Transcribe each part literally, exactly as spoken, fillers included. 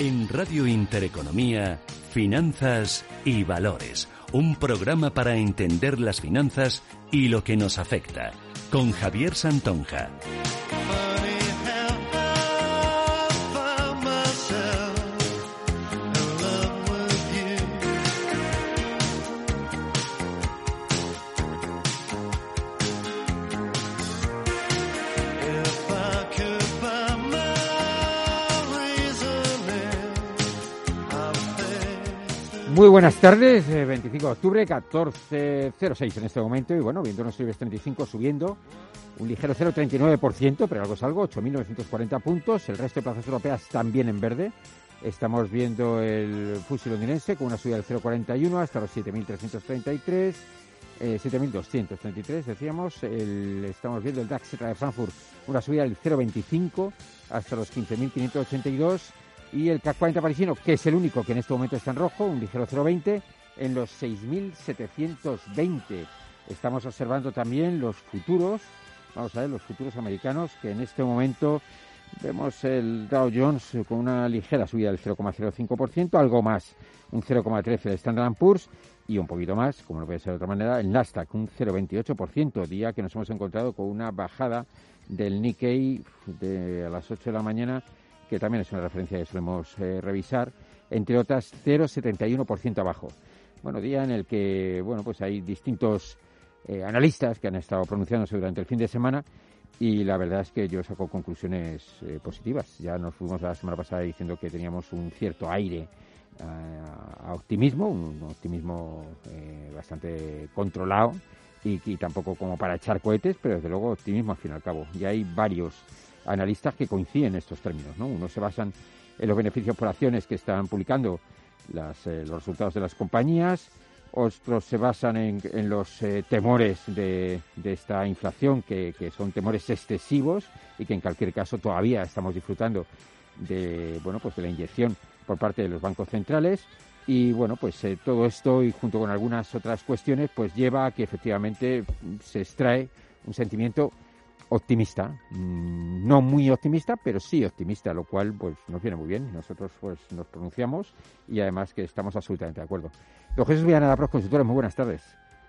En Radio Intereconomía, Finanzas y Valores. Un programa para entender las finanzas y lo que nos afecta. Con Javier Santonja. Muy buenas tardes, eh, veinticinco de octubre, catorce cero seis en este momento, y bueno, viendo nuestro IBEX treinta y cinco subiendo un ligero cero coma treinta y nueve por ciento, pero algo es algo, ocho mil novecientos cuarenta puntos, el resto de plazas europeas también en verde. Estamos viendo el F T S E londinense con una subida del cero coma cuarenta y uno hasta los siete mil trescientos treinta y tres, eh, siete mil doscientos treinta y tres decíamos, el, estamos viendo el DAX de Frankfurt, una subida del cero coma veinticinco hasta los quince mil quinientos ochenta y dos, y el CAC cuarenta parisino, que es el único que en este momento está en rojo, un ligero cero coma veinte, en los seis mil setecientos veinte. Estamos observando también los futuros, vamos a ver, los futuros americanos, que en este momento vemos el Dow Jones con una ligera subida del cero coma cero cinco por ciento, algo más, un cero coma trece el Standard and Poor's, y un poquito más, como no puede ser de otra manera, el Nasdaq, un cero coma veintiocho por ciento, día que nos hemos encontrado con una bajada del Nikkei de a las ocho de la mañana, que también es una referencia que solemos eh, revisar, entre otras cero coma setenta y uno por ciento abajo. Bueno, día en el que, bueno, pues hay distintos eh, analistas que han estado pronunciándose durante el fin de semana, y la verdad es que yo saco conclusiones eh, positivas. Ya nos fuimos la semana pasada diciendo que teníamos un cierto aire a, a optimismo, un optimismo eh, bastante controlado, y, y tampoco como para echar cohetes, pero desde luego optimismo al fin y al cabo. Y hay varios analistas que coinciden en estos términos, ¿no? Unos se basan en los beneficios por acciones que están publicando las, eh, los resultados de las compañías, otros se basan en, en los eh, temores de, de esta inflación, que, que son temores excesivos y que en cualquier caso todavía estamos disfrutando de, bueno, pues de la inyección por parte de los bancos centrales. Y bueno, pues eh, todo esto, y junto con algunas otras cuestiones, pues lleva a que efectivamente se extrae un sentimiento optimista, no muy optimista, pero sí optimista, lo cual pues nos viene muy bien. Nosotros pues nos pronunciamos y además que estamos absolutamente de acuerdo. Don Jesús Villanada, Pros Consultores, muy buenas tardes.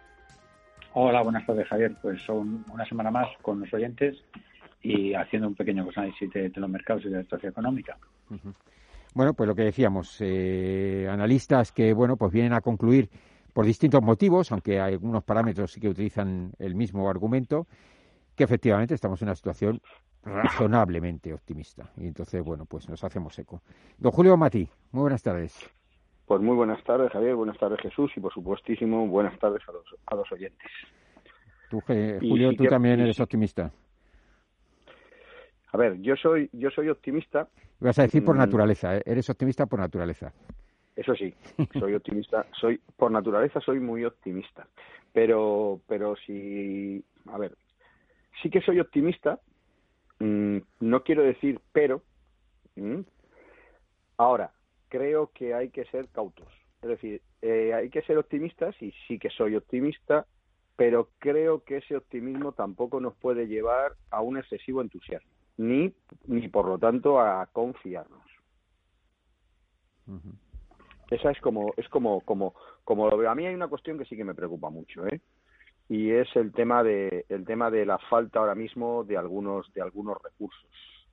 Hola, buenas tardes, Javier. Pues son una semana más con los oyentes y haciendo un pequeño análisis de, de los mercados y de la situación económica. Uh-huh. Bueno, pues lo que decíamos, eh, analistas que bueno pues vienen a concluir por distintos motivos, aunque hay algunos parámetros sí que utilizan el mismo argumento, que efectivamente estamos en una situación razonablemente optimista. Y entonces, bueno, pues nos hacemos eco. Don Julio Matí, muy buenas tardes. Pues muy buenas tardes, Javier, buenas tardes, Jesús, y por supuestísimo, buenas tardes a los, a los oyentes. Tú, Julio, tú que, también eres optimista. A ver, yo soy yo soy optimista. Vas a decir por naturaleza, ¿eh? Eres optimista por naturaleza. Eso sí, soy optimista, soy por naturaleza soy muy optimista. Pero, pero si, a ver, sí que soy optimista, mmm, no quiero decir pero. Mmm, ahora, creo que hay que ser cautos. Es decir, eh, hay que ser optimistas, y sí que soy optimista, pero creo que ese optimismo tampoco nos puede llevar a un excesivo entusiasmo, ni, ni por lo tanto a confiarnos. Uh-huh. Esa es como, es como, como, como lo veo. A mí hay una cuestión que sí que me preocupa mucho, ¿eh? Y es el tema de, el tema de la falta ahora mismo de algunos, de algunos recursos,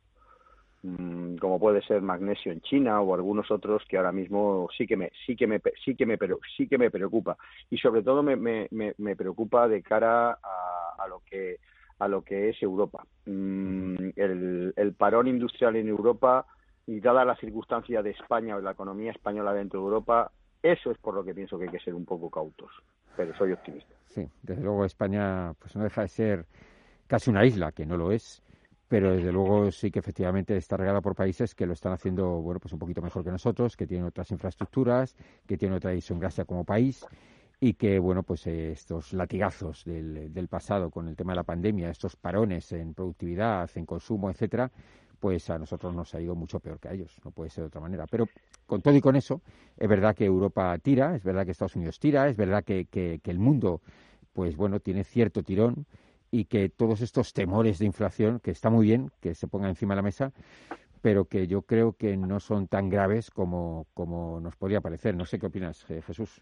como puede ser magnesio en China o algunos otros que ahora mismo sí que me sí que me sí que me pero sí que me preocupa, y sobre todo me me, me preocupa de cara a, a lo que a lo que es Europa. El, el parón industrial en Europa, y dada la circunstancia de España o de la economía española dentro de Europa, eso es por lo que pienso que hay que ser un poco cautos, pero soy optimista. Sí, desde luego España pues no deja de ser casi una isla, que no lo es, pero desde luego sí que efectivamente está regada por países que lo están haciendo, bueno, pues un poquito mejor que nosotros, que tienen otras infraestructuras, que tienen otra idiosincrasia como país, y que, bueno, pues eh, estos latigazos del, del pasado con el tema de la pandemia, estos parones en productividad, en consumo, etcétera, pues a nosotros nos ha ido mucho peor que a ellos, no puede ser de otra manera. Pero con todo y con eso, es verdad que Europa tira, es verdad que Estados Unidos tira, es verdad que, que, que el mundo, pues bueno, tiene cierto tirón, y que todos estos temores de inflación, que está muy bien que se pongan encima de la mesa, pero que yo creo que no son tan graves como, como nos podría parecer. No sé qué opinas, Jesús.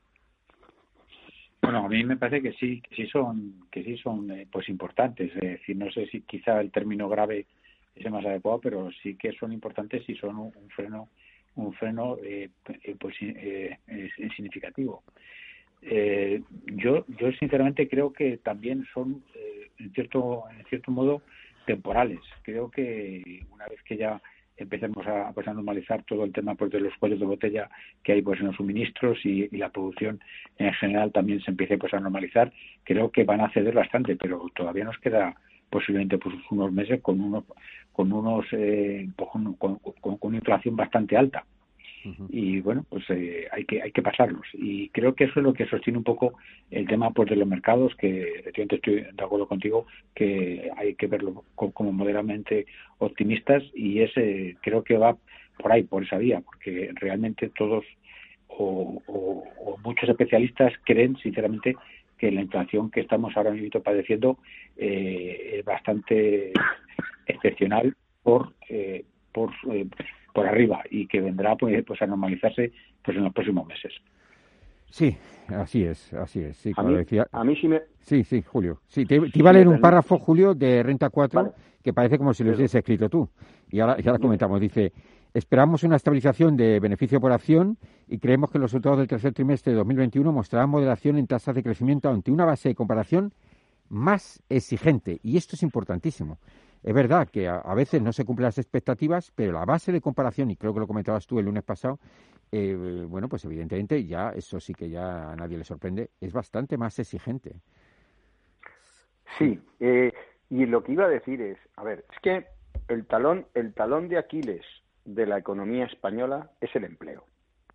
Bueno, a mí me parece que sí, que sí son, que sí son eh, pues importantes. Es decir, no sé si quizá el término grave es el más adecuado, pero sí que son importantes y son un, un freno, un freno eh, pues eh, es, es significativo. Eh, yo, yo sinceramente creo que también son eh, en cierto, en cierto modo temporales. Creo que una vez que ya empecemos a, pues, a normalizar todo el tema pues de los cuellos de botella que hay pues en los suministros y, y la producción en general también se empiece pues a normalizar, creo que van a ceder bastante, pero todavía nos queda posiblemente pues unos meses con unos con unos eh, pues, con, con, con una inflación bastante alta. Uh-huh. Y bueno, pues eh, hay que hay que pasarlos, y creo que eso es lo que sostiene un poco el tema pues de los mercados, que efectivamente estoy de acuerdo contigo que hay que verlo como moderadamente optimistas, y ese creo que va por ahí, por esa vía, porque realmente todos o, o, o muchos especialistas creen sinceramente que la inflación que estamos ahora mismo padeciendo eh, es bastante excepcional por eh, por eh, por arriba, y que vendrá pues, pues a normalizarse pues en los próximos meses. Sí, así es, así es. Sí, como a, mí, decía... a mí sí me... Sí, sí, Julio. Sí, te, te iba a leer un párrafo, Julio, de Renta cuatro, vale, que parece como si lo hubieses escrito tú. Y ahora, y ahora comentamos. Dice, esperamos una estabilización de beneficio por acción y creemos que los resultados del tercer trimestre de dos mil veintiuno mostrarán moderación en tasas de crecimiento ante una base de comparación más exigente. Y esto es importantísimo. Es verdad que a, a veces no se cumplen las expectativas, pero la base de comparación, y creo que lo comentabas tú el lunes pasado, eh, bueno, pues evidentemente ya, eso sí que ya a nadie le sorprende, es bastante más exigente. Sí, eh, y lo que iba a decir es, a ver, es que el talón, el talón de Aquiles de la economía española es el empleo.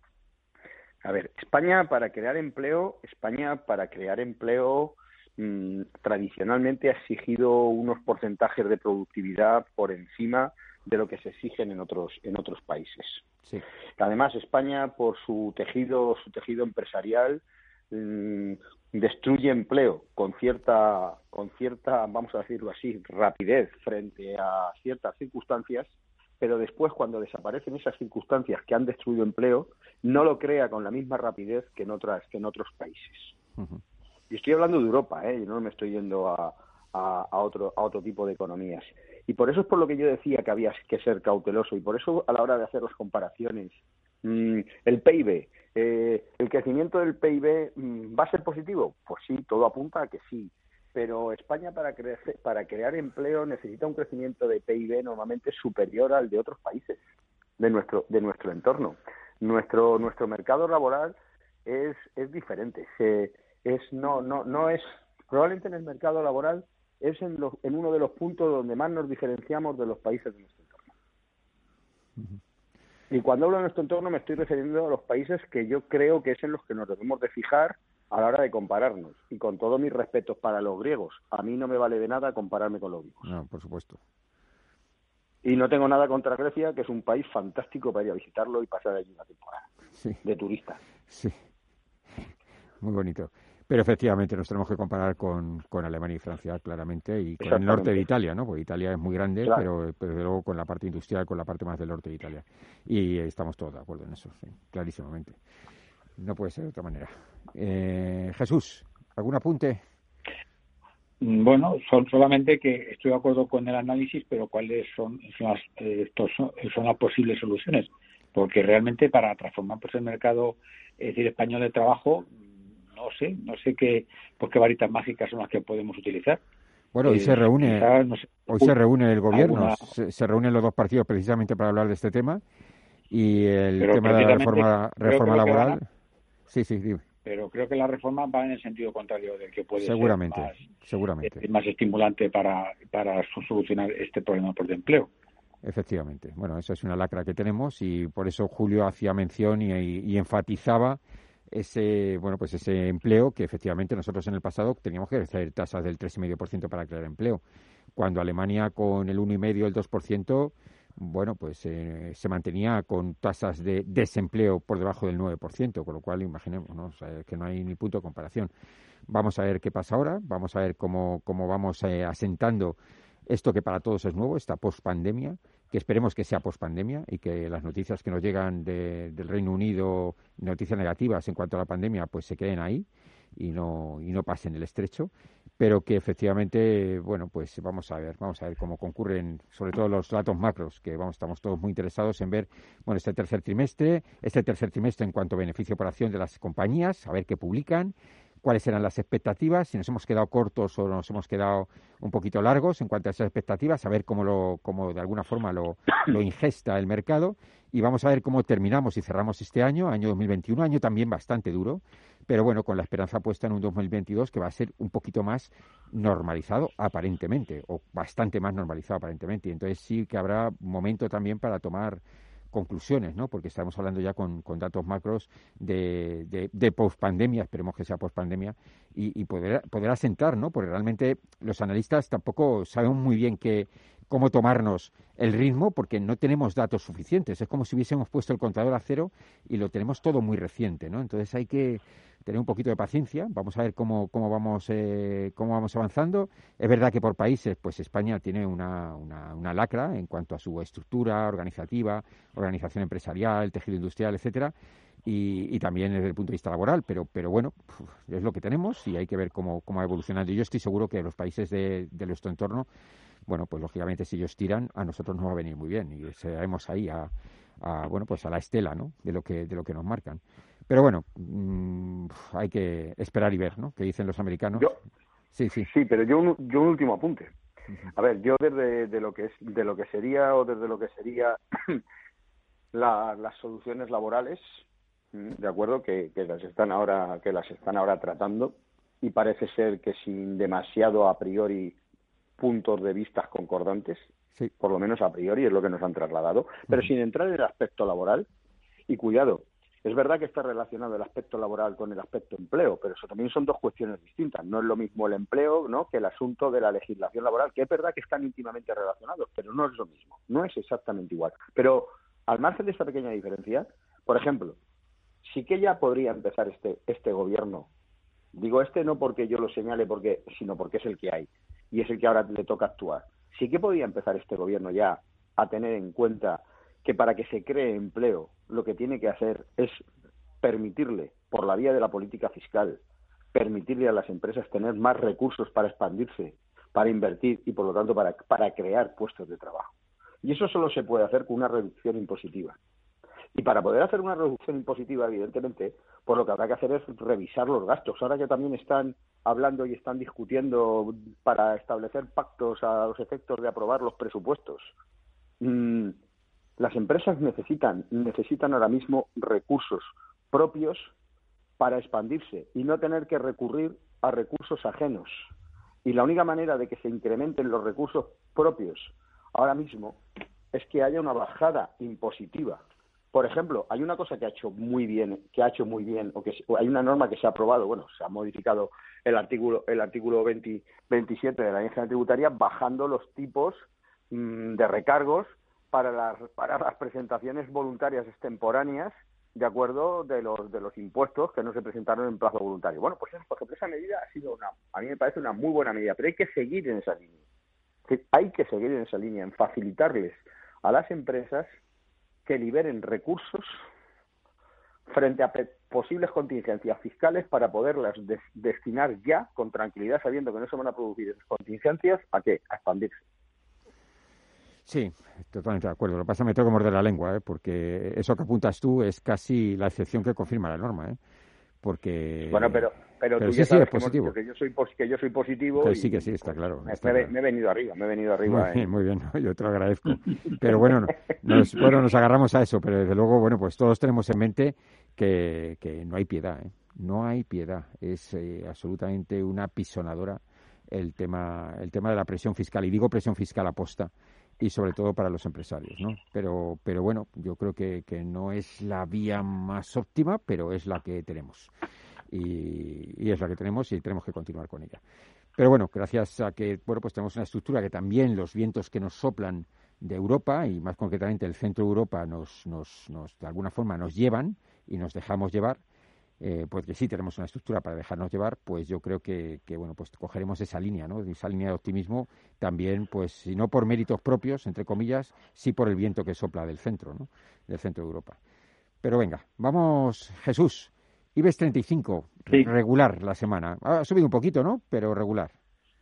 A ver, España para crear empleo, España para crear empleo mmm, tradicionalmente ha exigido unos porcentajes de productividad por encima de lo que se exigen en otros en otros países. Sí. Además, España por su tejido su tejido empresarial mmm, destruye empleo con cierta con cierta vamos a decirlo así rapidez frente a ciertas circunstancias, pero después cuando desaparecen esas circunstancias que han destruido empleo no lo crea con la misma rapidez que en otras que en otros países. Uh-huh. Y estoy hablando de Europa, ¿eh? Yo no me estoy yendo a, a, a otro a otro tipo de economías. Y por eso es por lo que yo decía que había que ser cauteloso, y por eso a la hora de hacer las comparaciones, mmm, el P I B, eh, el crecimiento del P I B, mmm, ¿va a ser positivo? Pues sí, todo apunta a que sí. Pero España para, crecer, para crear empleo necesita un crecimiento de P I B normalmente superior al de otros países de nuestro de nuestro entorno. Nuestro nuestro mercado laboral es es diferente. Se, es no no no es probablemente en el mercado laboral es en, los, en uno de los puntos donde más nos diferenciamos de los países de nuestro entorno. Uh-huh. Y cuando hablo de nuestro entorno me estoy refiriendo a los países que yo creo que es en los que nos debemos de fijar a la hora de compararnos. Y con todos mis respetos para los griegos, a mí no me vale de nada compararme con los griegos. No, por supuesto. Y no tengo nada contra Grecia, que es un país fantástico para ir a visitarlo y pasar allí una temporada. Sí. De turista. Sí, muy bonito. Pero efectivamente nos tenemos que comparar con, con Alemania y Francia, claramente, y con el norte de Italia, ¿no? Porque Italia es muy grande, claro, pero, pero luego con la parte industrial, con la parte más del norte de Italia. Y estamos todos de acuerdo en eso, sí, clarísimamente. No puede ser de otra manera. Eh, Jesús, ¿algún apunte? Bueno, son solamente que estoy de acuerdo con el análisis, pero cuáles son, son, las, eh, estos son, son las posibles soluciones. Porque realmente para transformar pues, el mercado es decir, español de trabajo, no sé, no sé qué, pues qué varitas mágicas son las que podemos utilizar. Bueno, hoy eh, se reúne, quizás, no sé, uh, hoy se reúne el gobierno, alguna... se, se reúnen los dos partidos precisamente para hablar de este tema, y el pero tema de la reforma, reforma laboral. A... Sí, sí, dime. Pero creo que la reforma va en el sentido contrario del que puede seguramente, ser más, seguramente. más estimulante para, para solucionar este problema por de empleo. Efectivamente. Bueno, esa es una lacra que tenemos, y por eso Julio hacía mención y, y, y enfatizaba ese bueno pues ese empleo que efectivamente nosotros en el pasado teníamos que hacer tasas del tres coma cinco por ciento para crear empleo, cuando Alemania con el uno coma cinco por ciento, el dos por ciento, bueno, pues eh, se mantenía con tasas de desempleo por debajo del nueve por ciento, con lo cual imaginemos, ¿no? O sea, que no hay ni punto de comparación. Vamos a ver qué pasa ahora, vamos a ver cómo, cómo vamos eh, asentando esto que para todos es nuevo, esta pospandemia, que esperemos que sea pospandemia y que las noticias que nos llegan de, del Reino Unido, noticias negativas en cuanto a la pandemia, pues se queden ahí y no y no pasen el estrecho, pero que efectivamente, bueno, pues vamos a ver, vamos a ver cómo concurren, sobre todo los datos macros, que vamos, estamos todos muy interesados en ver, bueno, este tercer trimestre, este tercer trimestre en cuanto a beneficio por acción de las compañías, a ver qué publican, cuáles eran las expectativas, si nos hemos quedado cortos o nos hemos quedado un poquito largos en cuanto a esas expectativas, a ver cómo lo, cómo de alguna forma lo, lo ingesta el mercado, y vamos a ver cómo terminamos y cerramos este año, año dos mil veintiuno, año también bastante duro, pero bueno, con la esperanza puesta en un dos mil veintidós que va a ser un poquito más normalizado aparentemente, o bastante más normalizado aparentemente, y entonces sí que habrá momento también para tomar conclusiones, ¿no? Porque estamos hablando ya con, con datos macros de, de, de pospandemia, esperemos que sea pospandemia, y, y poder, poder asentar, ¿no? Porque realmente los analistas tampoco saben muy bien qué, cómo tomarnos el ritmo, porque no tenemos datos suficientes. Es como si hubiésemos puesto el contador a cero y lo tenemos todo muy reciente, ¿no? Entonces hay que tener un poquito de paciencia. Vamos a ver cómo, cómo vamos eh, cómo vamos avanzando. Es verdad que por países, pues España tiene una, una, una lacra en cuanto a su estructura organizativa, organización empresarial, tejido industrial, etcétera, y, y también desde el punto de vista laboral, pero pero bueno, es lo que tenemos y hay que ver cómo, cómo va evolucionando. Y yo estoy seguro que los países de, de nuestro entorno, bueno, pues lógicamente si ellos tiran, a nosotros nos va a venir muy bien y seremos ahí a, a bueno, pues a la estela, ¿no? De lo que de lo que nos marcan. Pero bueno, mmm, hay que esperar y ver, ¿no? ¿Qué dicen los americanos? Yo, sí, sí. Sí, pero yo un, yo un último apunte. A ver, yo desde de lo que es de lo que sería o desde lo que sería la, las soluciones laborales, de acuerdo, que, que las están ahora que las están ahora tratando y parece ser que sin demasiado a priori puntos de vista concordantes, sí. Por lo menos a priori es lo que nos han trasladado, pero uh-huh. sin entrar en el aspecto laboral. Y cuidado, es verdad que está relacionado el aspecto laboral con el aspecto empleo, pero eso también son dos cuestiones distintas. No es lo mismo el empleo, ¿no?, que el asunto de la legislación laboral, que es verdad que están íntimamente relacionados, pero no es lo mismo, no es exactamente igual. Pero al margen de esta pequeña diferencia, por ejemplo, sí que ya podría empezar este este gobierno. Digo este no porque yo lo señale, porque sino porque es el que hay y es el que ahora le toca actuar. Sí que podría empezar este gobierno ya a tener en cuenta que para que se cree empleo lo que tiene que hacer es permitirle, por la vía de la política fiscal, permitirle a las empresas tener más recursos para expandirse, para invertir y, por lo tanto, para, para crear puestos de trabajo. Y eso solo se puede hacer con una reducción impositiva. Y para poder hacer una reducción impositiva, evidentemente, pues lo que habrá que hacer es revisar los gastos. Ahora que también están hablando y están discutiendo para establecer pactos a los efectos de aprobar los presupuestos, mmm, las empresas necesitan, necesitan ahora mismo recursos propios para expandirse y no tener que recurrir a recursos ajenos. Y la única manera de que se incrementen los recursos propios ahora mismo es que haya una bajada impositiva. Por ejemplo, hay una cosa que ha hecho muy bien, que ha hecho muy bien, o que o hay una norma que se ha aprobado, bueno, se ha modificado el artículo, el artículo veinte, veintisiete de la Ley General Tributaria, bajando los tipos mmm, de recargos para las para las presentaciones voluntarias extemporáneas, de acuerdo, de los de los impuestos que no se presentaron en plazo voluntario. Bueno, pues por ejemplo, esa medida ha sido una, a mí me parece una muy buena medida, pero hay que seguir en esa línea. Hay que seguir en esa línea, en facilitarles a las empresas que liberen recursos frente a posibles contingencias fiscales para poderlas des- destinar ya con tranquilidad, sabiendo que no se van a producir esas contingencias, ¿a qué? A expandirse. Sí, totalmente de acuerdo. Lo que pasa es que me tengo que morder la lengua, ¿eh? Porque eso que apuntas tú es casi la excepción que confirma la norma, ¿eh? Porque... Bueno, pero, pero, pero tú sí, ya sabes sí, es positivo. Que, que, yo soy, que yo soy positivo. Que y, sí, que sí, está claro. Me, está me, claro. me he venido arriba, me he venido arriba. Muy bien, en... muy bien, yo te lo agradezco. Pero bueno, nos, bueno, nos agarramos a eso, pero desde luego, bueno, pues todos tenemos en mente que, que no hay piedad, ¿eh? No hay piedad. Es eh, absolutamente una pisonadora el tema, el tema de la presión fiscal. Y digo presión fiscal aposta. Y sobre todo para los empresarios, ¿no? Pero, pero bueno, yo creo que, que no es la vía más óptima, pero es la que tenemos. Y, y es la que tenemos y tenemos que continuar con ella. Pero bueno, gracias a que, bueno, pues tenemos una estructura que también los vientos que nos soplan de Europa, y más concretamente el centro de Europa, nos, nos, nos de alguna forma nos llevan y nos dejamos llevar. eh, porque sí tenemos una estructura para dejarnos llevar, pues yo creo que, que bueno, pues cogeremos esa línea, ¿no? Esa línea de optimismo también, pues si no por méritos propios, entre comillas, sí por el viento que sopla del centro, ¿no? Del centro de Europa. Pero venga, vamos, Jesús. IBEX treinta y cinco, sí. regular la semana. Ha subido un poquito, ¿no? Pero regular.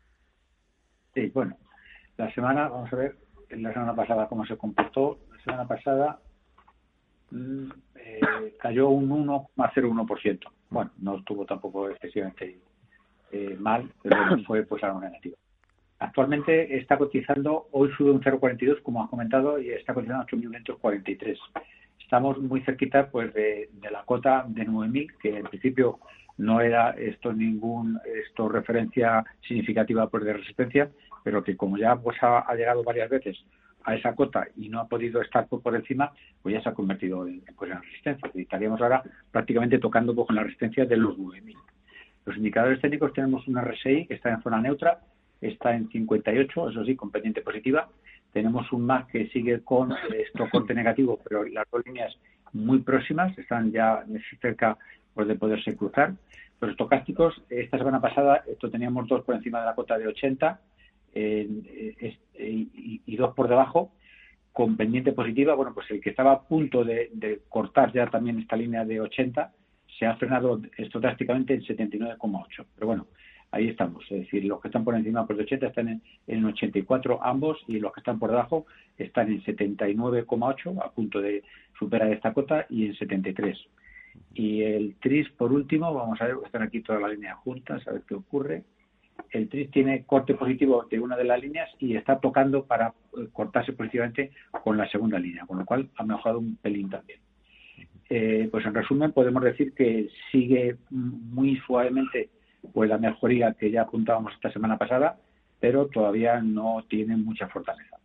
Sí, bueno, la semana, vamos a ver, la semana pasada cómo se comportó. La semana pasada mmm, eh, cayó un uno coma cero uno por ciento. Bueno, no estuvo tampoco excesivamente eh, mal, pero bueno, fue pues algo negativo. Actualmente está cotizando, hoy sube un cero coma cuarenta y dos, como has comentado, y está cotizando ocho mil novecientos cuarenta y tres. Estamos muy cerquita pues de, de la cota de nueve mil, que en principio no era esto ningún esto referencia significativa pues de resistencia, pero que como ya pues ha, ha llegado varias veces a esa cota y no ha podido estar por, por encima, pues ya se ha convertido en, pues, en resistencia. Y estaríamos ahora prácticamente tocando pues, con la resistencia de los nueve mil. Los indicadores técnicos tenemos una R S I que está en zona neutra, está en cincuenta y ocho, eso sí, con pendiente positiva. Tenemos un M A C que sigue con esto corte negativo, pero las dos líneas muy próximas, están ya cerca pues, de poderse cruzar. Los estocásticos, esta semana pasada, esto teníamos dos por encima de la cota de ochenta eh, eh, y, y dos por debajo, con pendiente positiva. Bueno, pues el que estaba a punto de, de cortar ya también esta línea de ochenta se ha frenado estocásticamente en setenta y nueve coma ocho. Pero bueno, ahí estamos. Es decir, los que están por encima pues, de ochenta están en, en ochenta y cuatro ambos, y los que están por debajo están en setenta y nueve coma ocho, a punto de superar esta cota, y en setenta y tres. Y el T R I S, por último, vamos a ver, están aquí todas las líneas juntas, a ver qué ocurre. El T R I S tiene corte positivo de una de las líneas y está tocando para cortarse positivamente con la segunda línea, con lo cual ha mejorado un pelín también. Eh, pues en resumen podemos decir que sigue muy suavemente pues la mejoría que ya apuntábamos esta semana pasada, pero todavía no tiene mucha fortaleza.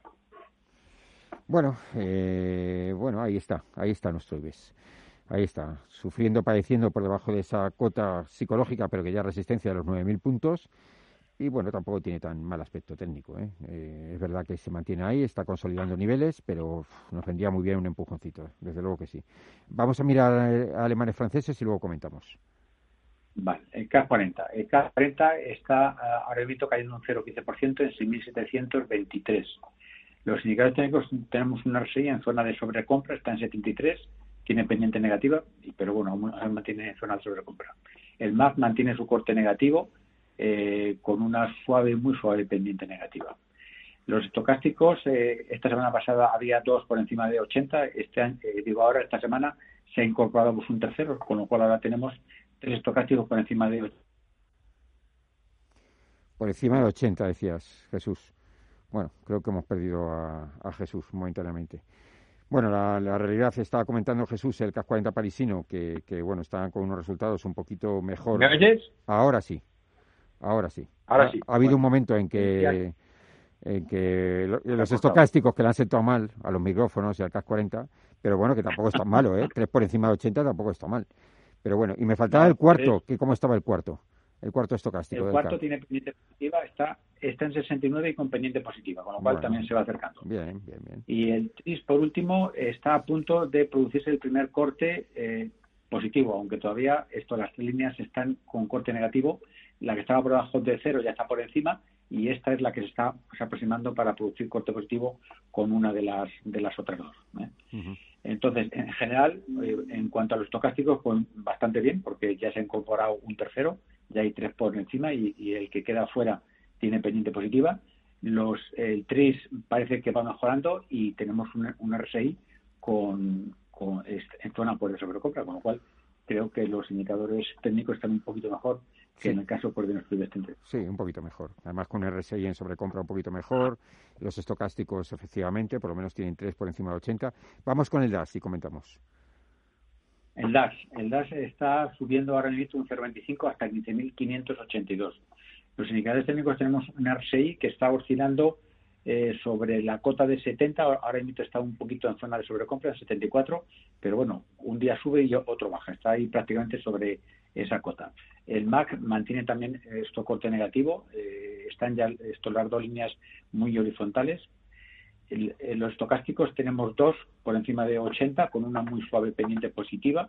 Bueno, eh, bueno, ahí está, ahí está nuestro IBEX. Ahí está, sufriendo, padeciendo por debajo de esa cota psicológica, pero que ya resistencia de los nueve mil puntos. Y bueno, tampoco tiene tan mal aspecto técnico, ¿eh? Eh, es verdad que se mantiene ahí, está consolidando niveles, pero uf, nos vendría muy bien un empujoncito, desde luego que sí. Vamos a mirar a alemanes franceses y luego comentamos. Vale, el C A C cuarenta. El C A C cuarenta está uh, ahora mismo cayendo un cero coma quince por ciento en seis mil setecientos veintitrés. Los indicadores técnicos tenemos una R S I en zona de sobrecompra, está en setenta y tres, tiene pendiente negativa, pero bueno, aún mantiene en zona de sobrecompra. El M A C mantiene su corte negativo, eh, con una suave, muy suave pendiente negativa. Los estocásticos, eh, esta semana pasada había dos por encima de ochenta, este año, eh, digo ahora, esta semana se ha incorporado pues, un tercero, con lo cual ahora tenemos tres estocásticos por encima de ochenta. Por encima de ochenta, decías, Jesús. Bueno, creo que hemos perdido a, a Jesús momentáneamente. Bueno, la, la realidad, estaba comentando Jesús, el C A C cuarenta parisino, que, que bueno, están con unos resultados un poquito mejor. ¿Me oyes? Ahora sí, ahora sí. Ahora ha, sí. Ha habido bueno, un momento en que, en que lo, los estocásticos que le han sentado mal a los micrófonos y al C A C cuarenta, pero bueno, que tampoco es tan malo, ¿eh? Tres por encima de ochenta tampoco está mal. Pero bueno, y me faltaba no, el cuarto, es... que ¿cómo estaba el cuarto? El cuarto estocástico. El cuarto tiene pendiente positiva, está, está en sesenta y nueve y con pendiente positiva, con lo cual bueno, también se va acercando. Bien, bien, bien. Y el T R I S, por último, está a punto de producirse el primer corte eh, positivo, aunque todavía esto, las tres líneas están con corte negativo. La que estaba por debajo de cero ya está por encima, y esta es la que se está pues, aproximando para producir corte positivo con una de las de las otras dos, ¿eh? Uh-huh. Entonces, en general, eh, en cuanto a los estocásticos, pues bastante bien, porque ya se ha incorporado un tercero, ya hay tres por encima, y, y el que queda fuera tiene pendiente positiva. Los el T R I S parece que va mejorando y tenemos un, un R S I con, con en zona por de sobrecompra, con lo cual creo que los indicadores técnicos están un poquito mejor que sí. En el caso por de nuestro IBEX. Sí, un poquito mejor. Además con R S I en sobrecompra un poquito mejor. Los estocásticos efectivamente por lo menos tienen tres por encima de ochenta. Vamos con el DAX y comentamos. El DAX. El DAX está subiendo ahora mismo un cero coma veinticinco hasta quince mil quinientos ochenta y dos. Los indicadores técnicos tenemos un R S I que está oscilando eh, sobre la cota de setenta, ahora mismo está un poquito en zona de sobrecompra, en setenta y cuatro, pero bueno, un día sube y otro baja, está ahí prácticamente sobre esa cota. El M A C mantiene también esto corte negativo, eh, están ya estos las dos líneas muy horizontales. El, en los estocásticos tenemos dos por encima de ochenta con una muy suave pendiente positiva,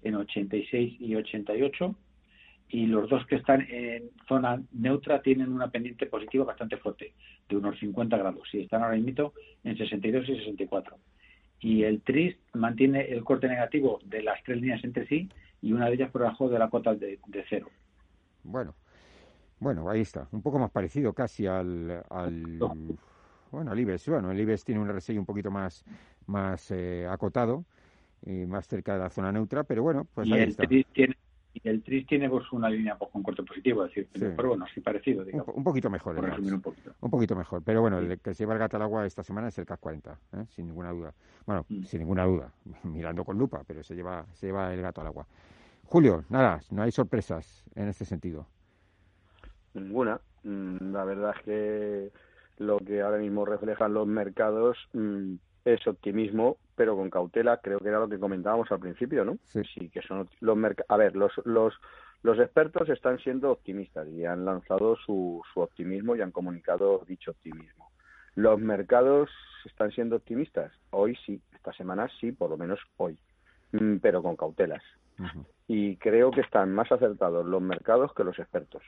en ochenta y seis y ochenta y ocho, y los dos que están en zona neutra tienen una pendiente positiva bastante fuerte, de unos cincuenta grados, y están ahora mismo en sesenta y dos y sesenta y cuatro. Y el Trist mantiene el corte negativo de las tres líneas entre sí, y una de ellas por debajo de la cota de, de cero. Bueno, bueno, ahí está. Un poco más parecido casi al, al No. bueno, al IBEX. Bueno, el IBEX tiene un R S I un poquito más, más eh, acotado y más cerca de la zona neutra, pero bueno, pues y ahí el está. Trist tiene y el Trist tiene pues una línea pues, con corte positivo, es decir, Sí. pero bueno, sí parecido, Un, digamos. po- un poquito mejor Por el resumir DAX. un poquito. Un poquito mejor, pero bueno, Sí. el que se lleva el gato al agua esta semana es el C A C cuarenta, ¿eh? Sin ninguna duda. Bueno, Mm. sin ninguna duda, mirando con lupa, pero se lleva, se lleva el gato al agua. Julio, nada, no hay sorpresas en este sentido. Ninguna. Mm, La verdad es que lo que ahora mismo reflejan los mercados mm, es optimismo, pero con cautela. Creo que era lo que comentábamos al principio, ¿no? Sí. Sí, que son los merc- A ver, los los los expertos están siendo optimistas y han lanzado su, su optimismo y han comunicado dicho optimismo. Los mercados están siendo optimistas. Hoy sí, esta semana sí, por lo menos hoy, mm, pero con cautelas. Uh-huh. Y creo que están más acertados los mercados que los expertos.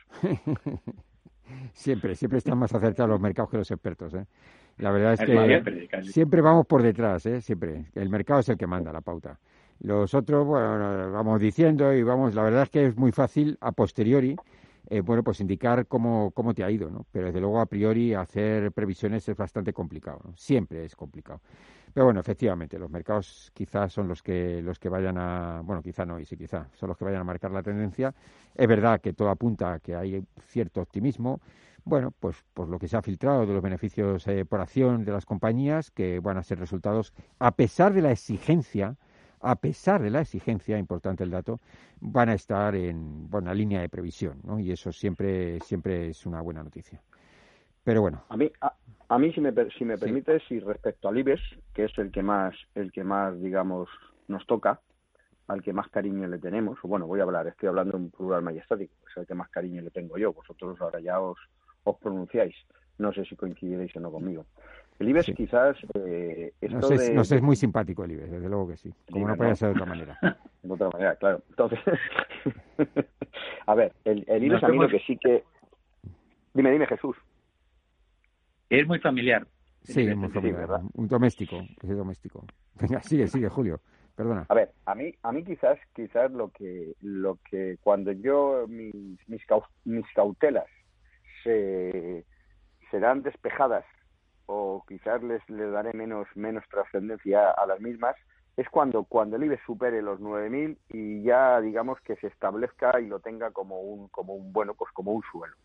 Siempre, siempre están más acertados los mercados que los expertos, ¿eh? La verdad es Es que siempre, casi. siempre vamos por detrás, ¿eh? Siempre. El mercado es el que manda la pauta. Los otros, bueno, vamos diciendo y vamos, la verdad es que es muy fácil a posteriori, eh, bueno, pues indicar cómo, cómo te ha ido, ¿no? Pero desde luego a priori hacer previsiones es bastante complicado, ¿no? Siempre es complicado. Pero bueno, efectivamente, los mercados quizás son los que los que vayan a, bueno, quizá no, y sí, quizá, son los que vayan a marcar la tendencia. Es verdad que todo apunta a que hay cierto optimismo. Bueno, pues por lo que se ha filtrado de los beneficios eh, por acción de las compañías, que van a ser resultados, a pesar de la exigencia, a pesar de la exigencia, importante el dato, van a estar en buena línea de previsión, ¿no? Y eso siempre, siempre es una buena noticia. Pero bueno. A mí, a, a mí si me per- si me Sí. permites, y respecto al IBEX, que es el que más, el que más, digamos, nos toca, al que más cariño le tenemos, o bueno, voy a hablar, estoy hablando en plural majestático, es el que más cariño le tengo yo, vosotros ahora ya os, os pronunciáis, no sé si coincidiréis o no conmigo. El IBEX Sí. quizás, eh, esto Nos es, de... nos es muy simpático el IBEX, desde luego que sí, como Dime, no podía ¿no? ser de otra manera. De otra manera, claro. Entonces, a ver, el, el IBEX Nos a mí lo hemos- que sí que... Dime, dime, Jesús. Es muy familiar. Sí, Sí, muy sí, familiar, ¿verdad? un doméstico, que es doméstico. Venga, sigue, sigue, Julio, perdona. A ver, a mí, a mí quizás, quizás lo que, lo que cuando yo mis, mis, cau- mis cautelas se serán despejadas o quizás les, les daré menos, menos trascendencia a las mismas, es cuando, cuando el IBEX supere los nueve mil y ya digamos que se establezca y lo tenga como un, como un bueno, pues como un suelo.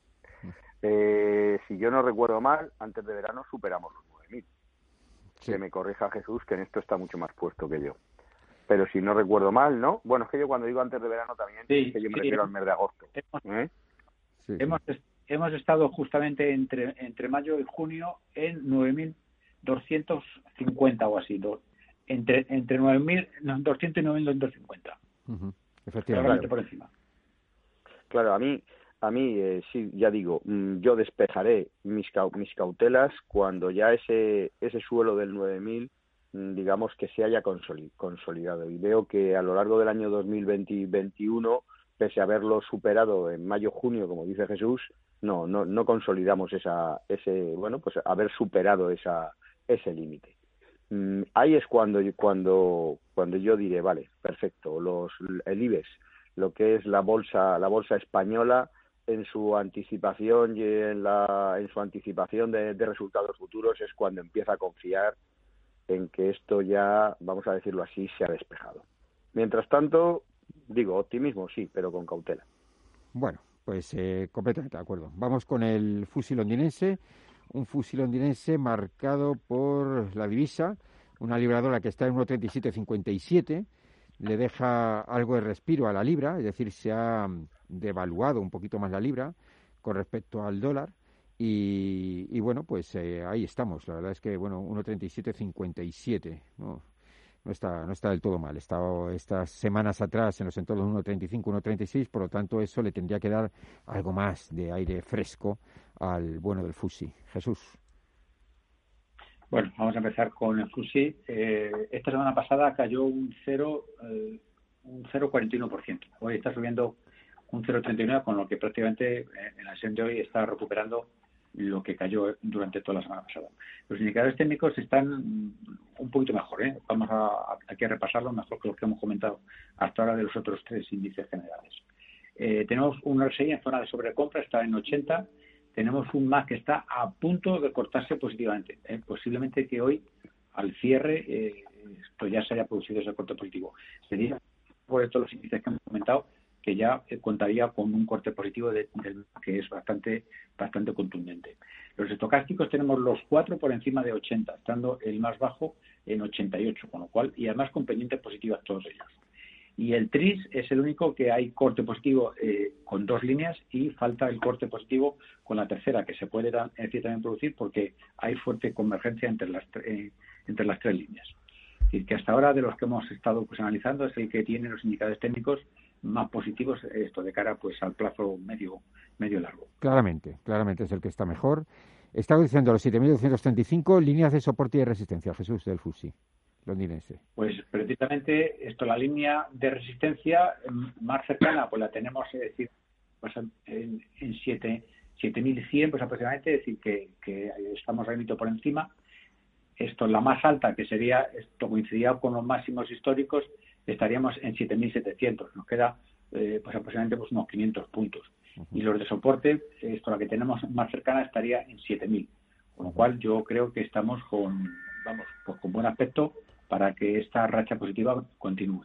Eh, si yo no recuerdo mal, antes de verano superamos los nueve mil. Sí. Que me corrija Jesús, que en esto está mucho más puesto que yo. Pero si no recuerdo mal, ¿no? Bueno, es que yo cuando digo antes de verano también, Sí, es que yo me sí. refiero al mes de agosto. Hemos, ¿eh? Sí, sí. hemos, hemos estado justamente entre entre mayo y junio en nueve mil doscientos cincuenta o así. Do, entre entre nueve mil doscientos y nueve mil doscientos cincuenta. Ujú, Claramente efectivamente. por encima. Claro, a mí, a mí eh, sí, ya digo, mm, yo despejaré mis, cau- mis cautelas cuando ya ese ese suelo del nueve mil, mm, digamos que se haya consoli- consolidado. Y veo que a lo largo del año dos mil veinte veintiuno, pese a haberlo superado en mayo-junio, como dice Jesús, no, no, no consolidamos esa, ese, bueno, pues haber superado esa, ese límite. Mm, ahí es cuando, cuando, cuando yo diré, vale, perfecto, los, el IBEX, lo que es la bolsa, la bolsa española, en su anticipación y en la, en su anticipación de, de resultados futuros es cuando empieza a confiar en que esto ya, vamos a decirlo así, se ha despejado. Mientras tanto, digo, optimismo sí, pero con cautela. Bueno, pues eh, completamente de acuerdo. Vamos con el fusil londinense, un fusil londinense marcado por la divisa, una libra dólar que está en uno treinta y siete cincuenta y siete, le deja algo de respiro a la libra, es decir, se ha devaluado un poquito más la libra con respecto al dólar. Y, y bueno, pues eh, ahí estamos. La verdad es que, bueno, uno treinta y siete cincuenta y siete, ¿no? No está, no está del todo mal. Estaba estas semanas atrás en los entornos de uno treinta y cinco, uno treinta y seis, por lo tanto eso le tendría que dar algo más de aire fresco al bueno del Fusi. Jesús. Bueno, vamos a empezar con el Fusi. Eh, esta semana pasada cayó un cero, eh, un cero coma cuarenta y uno por ciento. Hoy está subiendo un cero coma treinta y nueve por ciento, con lo que prácticamente en la sesión de hoy está recuperando lo que cayó durante toda la semana pasada. Los indicadores técnicos están un poquito mejor, ¿eh? Vamos a, aquí a repasarlo mejor que los que hemos comentado hasta ahora de los otros tres índices generales. Eh, tenemos un R S I en zona de sobrecompra, está en ochenta. Tenemos un M A C que está a punto de cortarse positivamente. ¿eh? Posiblemente que hoy, al cierre, eh, esto ya se haya producido ese corte positivo. Sería por todos los índices que hemos comentado, que ya eh, contaría con un corte positivo de, del que es bastante bastante contundente. Los estocásticos tenemos los cuatro por encima de ochenta, estando el más bajo en ochenta y ocho, con lo cual, y además con pendientes positivas todos ellos. Y el T R I S es el único que hay corte positivo eh, con dos líneas y falta el corte positivo con la tercera, que se puede decir, también producir porque hay fuerte convergencia entre las, eh, entre las tres líneas. Es decir, que hasta ahora de los que hemos estado pues, analizando es el que tiene los indicadores técnicos más positivos, esto de cara pues al plazo medio medio largo. Claramente, claramente es el que está mejor. Está diciendo los siete mil doscientos treinta y cinco líneas de soporte y de resistencia, Jesús, del F T S E londinense. Pues precisamente esto, la línea de resistencia más cercana, pues la tenemos, es decir, pues en, en siete mil cien, pues aproximadamente, es decir, que, que estamos realmente por encima. Esto, la más alta, que sería, esto coincidía con los máximos históricos, estaríamos en siete mil setecientos. Nos queda eh, pues aproximadamente pues unos quinientos puntos. Uh-huh. Y los de soporte, esto, la que tenemos más cercana estaría en siete mil. Con lo cual yo creo que estamos con, vamos, pues con buen aspecto para que esta racha positiva continúe.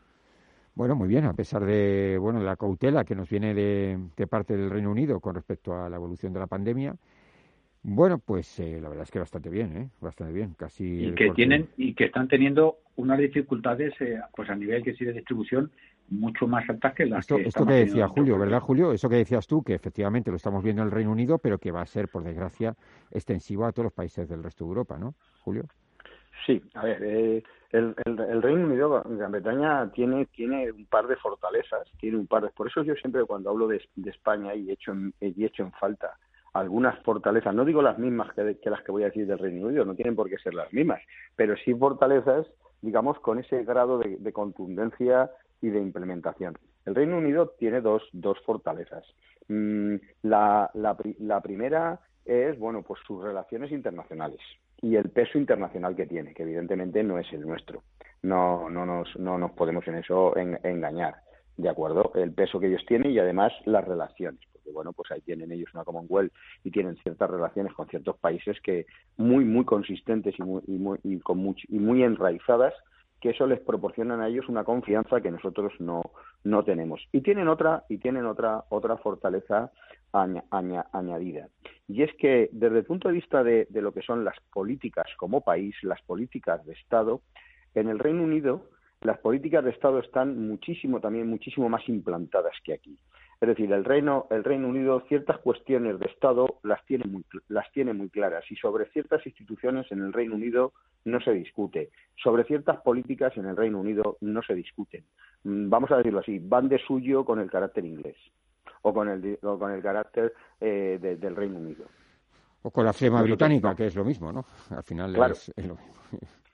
Bueno, muy bien, a pesar de bueno la cautela que nos viene de, de parte del Reino Unido con respecto a la evolución de la pandemia, bueno, pues eh, la verdad es que bastante bien, ¿eh? Bastante bien, casi. Y que porque... tienen y que están teniendo unas dificultades, eh, pues a nivel que sí de distribución mucho más altas que las esto, que esto que decía Julio, ¿verdad, país. Julio? Eso que decías tú, que efectivamente lo estamos viendo en el Reino Unido, pero que va a ser, por desgracia, extensivo a todos los países del resto de Europa, ¿no, Julio? Sí, a ver, eh, el, el, el Reino Unido, Gran Bretaña, tiene tiene un par de fortalezas, tiene un par de... Por eso yo siempre cuando hablo de, de España y echo en, y echo en falta algunas fortalezas, no digo las mismas que, de, que las que voy a decir del Reino Unido, no tienen por qué ser las mismas, pero sí fortalezas, digamos, con ese grado de, de contundencia y de implementación. El Reino Unido tiene dos, dos fortalezas. Mm, la, la, la primera es, bueno, pues sus relaciones internacionales y el peso internacional que tiene, que evidentemente no es el nuestro. No, no nos, no nos podemos en eso en, engañar, ¿de acuerdo? El peso que ellos tienen y además las relaciones, porque bueno, pues ahí tienen ellos una Commonwealth y tienen ciertas relaciones con ciertos países que muy, muy consistentes y muy, y muy, y con much, y muy enraizadas, que eso les proporcionan a ellos una confianza que nosotros no, no tenemos. Y tienen otra, y tienen otra, otra fortaleza aña, aña, añadida. Y es que desde el punto de vista de, de lo que son las políticas como país, las políticas de Estado, en el Reino Unido las políticas de Estado están muchísimo, también muchísimo más implantadas que aquí. Es decir, el Reino, el Reino Unido ciertas cuestiones de Estado las tiene muy, las tiene muy claras y sobre ciertas instituciones en el Reino Unido no se discute. Sobre ciertas políticas en el Reino Unido no se discuten. Vamos a decirlo así, van de suyo con el carácter inglés o con el, o con el carácter eh, de, del Reino Unido. O con la flema Nosotros, británica, no. que es lo mismo, ¿no? Al final claro. es, es lo mismo.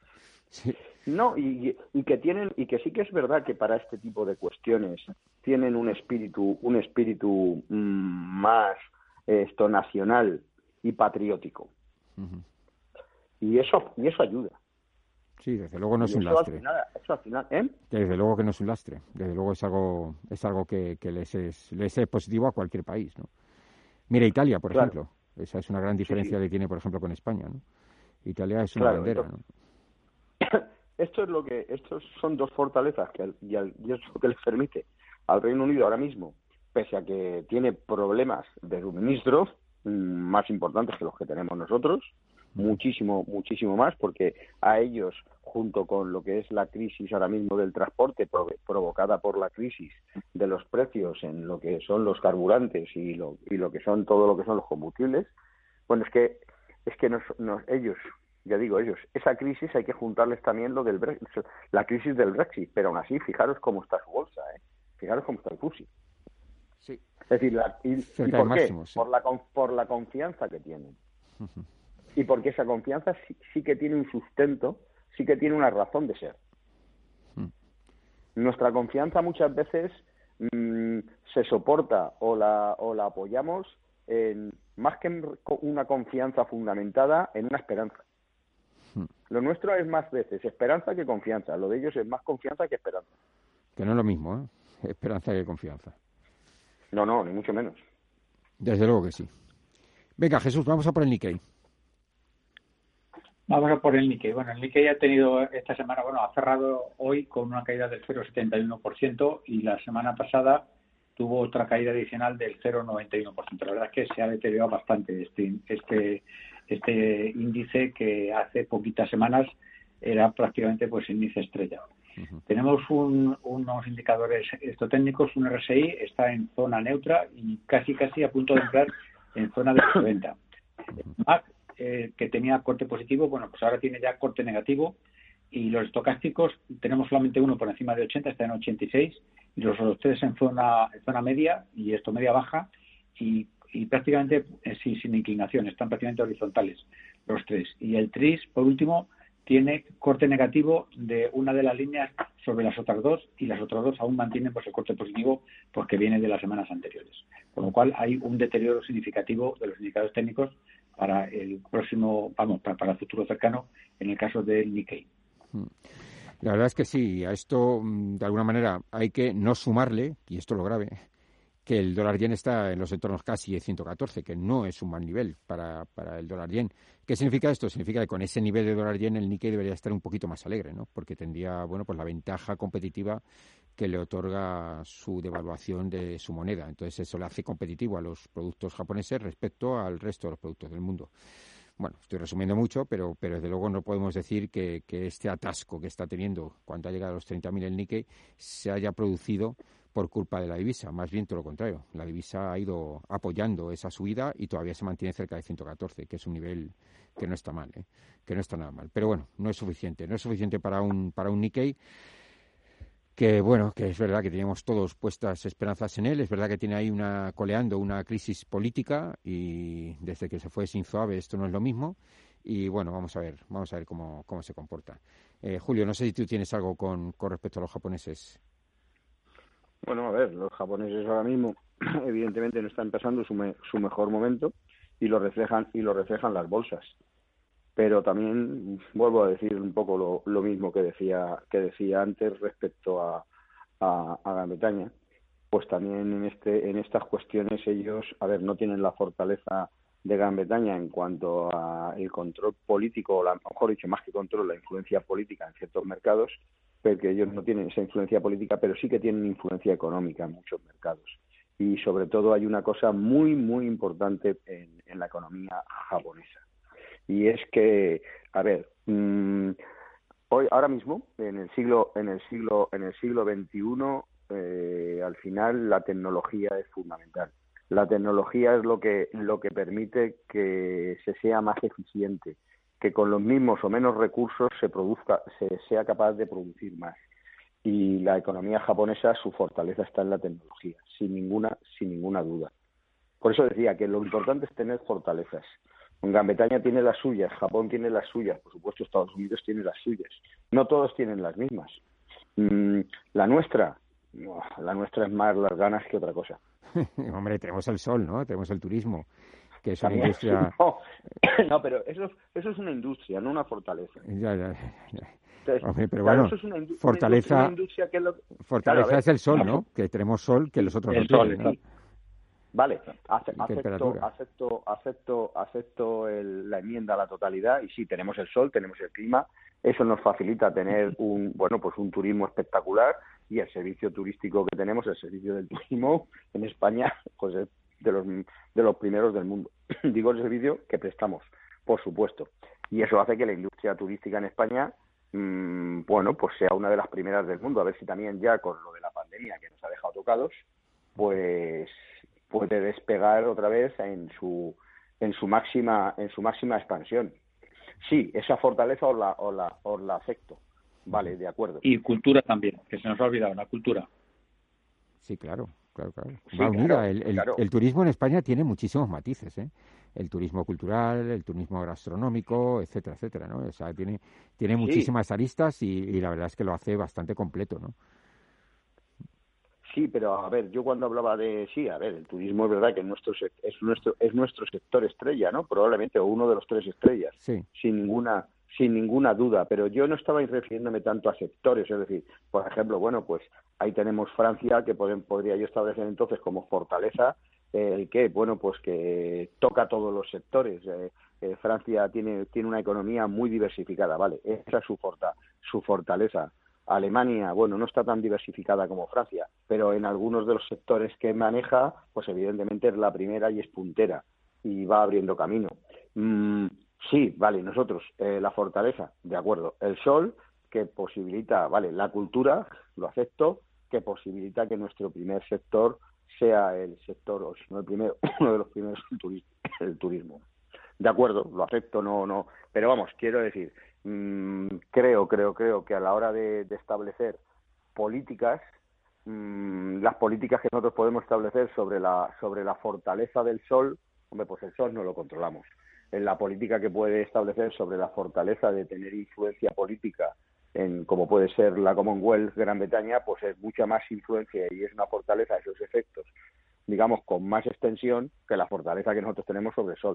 Sí. No, y, y que tienen, y que sí que es verdad que para este tipo de cuestiones tienen un espíritu, un espíritu mmm, más eh, esto nacional y patriótico. Uh-huh. Y eso, y eso ayuda. Sí, desde luego no es y un eso lastre. Al final, eso al final, ¿eh? Desde luego que no es un lastre. Desde luego es algo, es algo que, que les es, les es positivo a cualquier país, ¿no? Mira Italia, por claro. ejemplo. Esa es una gran diferencia sí, sí. que tiene, por ejemplo, con España, ¿no? Italia es una claro, bandera, entonces, ¿no? Esto es lo que, estos son dos fortalezas que y, al, y es lo que les permite al Reino Unido ahora mismo, pese a que tiene problemas de suministro mmm, más importantes que los que tenemos nosotros, muchísimo, muchísimo más, porque a ellos, junto con lo que es la crisis ahora mismo del transporte prov- provocada por la crisis de los precios en lo que son los carburantes y lo, y lo que son todo lo que son los combustibles, bueno, es que es que nos, nos, ellos ya digo ellos, esa crisis hay que juntarles también lo del Brexit, la crisis del Brexit, pero aún así, fijaros cómo está su bolsa, ¿eh? Fijaros cómo está el F T S E. Sí. Es decir, la, y, ¿y por máximo, qué? Sí. Por la por la confianza que tienen. Uh-huh. Y porque esa confianza sí, sí que tiene un sustento, sí que tiene una razón de ser. Uh-huh. nuestra confianza muchas veces mmm, se soporta o la, o la apoyamos en, más que en una confianza fundamentada en una esperanza. Hmm. Lo nuestro es más veces esperanza que confianza. Lo de ellos es más confianza que esperanza. Que no es lo mismo, ¿eh? Esperanza que confianza. No, no, ni mucho menos. Desde luego que sí. Venga, Jesús, vamos a por el Nikkei. Vamos a por el Nikkei. Bueno, el Nikkei ha tenido esta semana, bueno, ha cerrado hoy con una caída del cero coma setenta y uno por ciento y la semana pasada tuvo otra caída adicional del cero coma noventa y uno por ciento. La verdad es que se ha deteriorado bastante este, este, este índice que hace poquitas semanas era prácticamente pues índice estrella. Uh-huh. Tenemos un, unos indicadores estotécnicos, un R S I está en zona neutra y casi casi a punto de entrar en zona de noventa. Uh-huh. M A C, eh, que tenía corte positivo, bueno, pues ahora tiene ya corte negativo y los estocásticos tenemos solamente uno por encima de ochenta, está en ochenta y seis y los otros tres en zona, en zona media y esto media baja y, y prácticamente eh, sin, sin inclinación, están prácticamente horizontales los tres. Y el T R I S, por último, tiene corte negativo de una de las líneas sobre las otras dos y las otras dos aún mantienen pues el corte positivo porque viene de las semanas anteriores. Con lo cual hay un deterioro significativo de los indicadores técnicos para el próximo, vamos, para, para el futuro cercano en el caso del Nikkei. La verdad es que sí, a esto de alguna manera hay que no sumarle, y esto es lo grave, que el dólar yen está en los entornos casi de ciento catorce, que no es un mal nivel para, para el dólar yen. ¿Qué significa esto? Significa que con ese nivel de dólar yen el Nikkei debería estar un poquito más alegre, ¿no? Porque tendría, bueno, pues la ventaja competitiva que le otorga su devaluación de su moneda. Entonces eso le hace competitivo a los productos japoneses respecto al resto de los productos del mundo. Bueno, estoy resumiendo mucho, pero, pero desde luego no podemos decir que, que este atasco que está teniendo cuando ha llegado a los treinta mil el Nikkei se haya producido por culpa de la divisa, más bien todo lo contrario. La divisa ha ido apoyando esa subida y todavía se mantiene cerca de ciento catorce, que es un nivel que no está mal, ¿eh? que no está nada mal. Pero bueno, no es suficiente, no es suficiente para un para un Nikkei que, bueno, que es verdad que teníamos todos puestas esperanzas en él, es verdad que tiene ahí una coleando una crisis política y desde que se fue Shinzo Abe esto no es lo mismo y bueno, vamos a ver, vamos a ver cómo, cómo se comporta. Eh, Julio, no sé si tú tienes algo con, con respecto a los japoneses. Bueno, a ver, los japoneses ahora mismo evidentemente no están pasando su, me, su mejor momento y lo reflejan y lo reflejan las bolsas. Pero también vuelvo a decir un poco lo, lo mismo que decía que decía antes respecto a, a, a Gran Bretaña. Pues también en este en estas cuestiones ellos, a ver, no tienen la fortaleza de Gran Bretaña en cuanto a el control político, o la, mejor dicho, más que control, la influencia política en ciertos mercados, porque ellos no tienen esa influencia política, pero sí que tienen influencia económica en muchos mercados. Y sobre todo hay una cosa muy, muy importante en, en la economía japonesa. Y es que, a ver, mmm, hoy, ahora mismo, en el siglo, en el siglo, en el siglo veintiuno, eh, al final la tecnología es fundamental. La tecnología es lo que, lo que permite que se sea más eficiente, que con los mismos o menos recursos se produzca, se sea capaz de producir más. Y la economía japonesa, su fortaleza está en la tecnología, sin ninguna, sin ninguna duda. Por eso decía que lo importante es tener fortalezas. Gran Bretaña tiene las suyas, Japón tiene las suyas, por supuesto Estados Unidos tiene las suyas. No todos tienen las mismas. Mm, la nuestra, la nuestra es más las ganas que otra cosa. Hombre, tenemos el sol, ¿no? Tenemos el turismo, que es También, una industria... No, no, pero eso, eso es una industria, no una fortaleza. Ya, ya, ya. Entonces, Hombre, pero claro, bueno, eso es una industria, fortaleza, una industria que es lo... fortaleza claro, ver, es el sol, no, ¿no? Que tenemos sol que los otros el no sol, tienen, ¿no? sí. Vale, ace, acepto, temperatura. acepto, acepto, acepto el, la enmienda a la totalidad y sí, tenemos el sol, tenemos el clima, eso nos facilita tener un, bueno, pues un turismo espectacular y el servicio turístico que tenemos, el servicio del turismo en España, pues es de los, de los primeros del mundo. Digo el servicio que prestamos, por supuesto, y eso hace que la industria turística en España, mmm, bueno, pues sea una de las primeras del mundo, a ver si también ya con lo de la pandemia que nos ha dejado tocados, pues puede despegar otra vez en su en su máxima en su máxima expansión. Sí, esa fortaleza os la os la os la acepto. Vale, de acuerdo. Y cultura también, que se nos ha olvidado la cultura. Sí, claro, claro, claro. Sí, Va unida. claro, el, el, claro. el turismo en España tiene muchísimos matices, ¿eh? El turismo cultural, el turismo gastronómico, etcétera, etcétera, ¿no? O sea, tiene tiene Sí. muchísimas aristas y, y la verdad es que lo hace bastante completo, ¿no? Sí, pero a ver, yo cuando hablaba de sí, a ver, el turismo es verdad que es nuestro es nuestro es nuestro sector estrella, ¿no? Probablemente o uno de los tres estrellas, Sí. sin ninguna sin ninguna duda. Pero yo no estaba refiriéndome tanto a sectores, es decir, por ejemplo, bueno, pues ahí tenemos Francia que pueden, podría yo establecer entonces como fortaleza eh, el que, bueno, pues que toca todos los sectores. Eh, eh, Francia tiene tiene una economía muy diversificada, vale, esa es su forta su fortaleza. Alemania, bueno, no está tan diversificada como Francia, pero en algunos de los sectores que maneja, pues evidentemente es la primera y es puntera y va abriendo camino. Mm, sí, vale, nosotros, eh, la fortaleza, de acuerdo, el sol, que posibilita, vale, la cultura, lo acepto, que posibilita que nuestro primer sector sea el sector, o si no el primero, uno de los primeros, el turismo. El turismo. De acuerdo, lo acepto, no, no, pero vamos, quiero decir, mmm, creo, creo, creo que a la hora de, de establecer políticas, mmm, las políticas que nosotros podemos establecer sobre la sobre la fortaleza del sol, hombre, pues el sol no lo controlamos. En la política que puede establecer sobre la fortaleza de tener influencia política en como puede ser la Commonwealth Gran Bretaña, pues es mucha más influencia y es una fortaleza de esos efectos, digamos, con más extensión que la fortaleza que nosotros tenemos sobre el sol.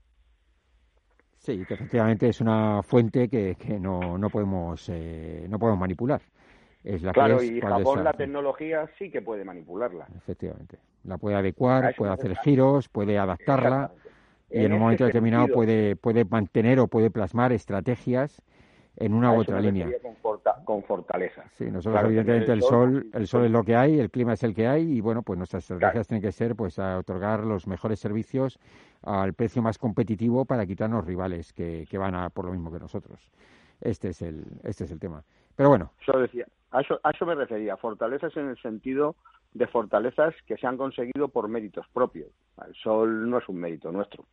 Sí, que efectivamente es una fuente que, que no, no podemos eh, no podemos manipular. Es la Claro, que es y cuando Japón esa, la tecnología sí que puede manipularla. efectivamente. La puede A adecuar, eso puede me hacer refiero. giros, puede adaptarla Exactamente. y En en un ese momento determinado sentido, puede puede mantener o puede plasmar estrategias en una a u eso otra me línea. refería con, forta, con fortaleza. Sí, nosotros Claro, tener evidentemente el el sol, pues sol, sí, el sol es somos, lo que hay, el clima es el que hay y bueno, pues nuestras claro, estrategias tienen que ser pues a otorgar los mejores servicios al precio más competitivo para quitarnos rivales que, que van a por lo mismo que nosotros. Este es el este es el tema. Pero bueno, yo decía, a eso, a eso me refería, fortalezas en el sentido de fortalezas que se han conseguido por méritos propios. El sol no es un mérito nuestro.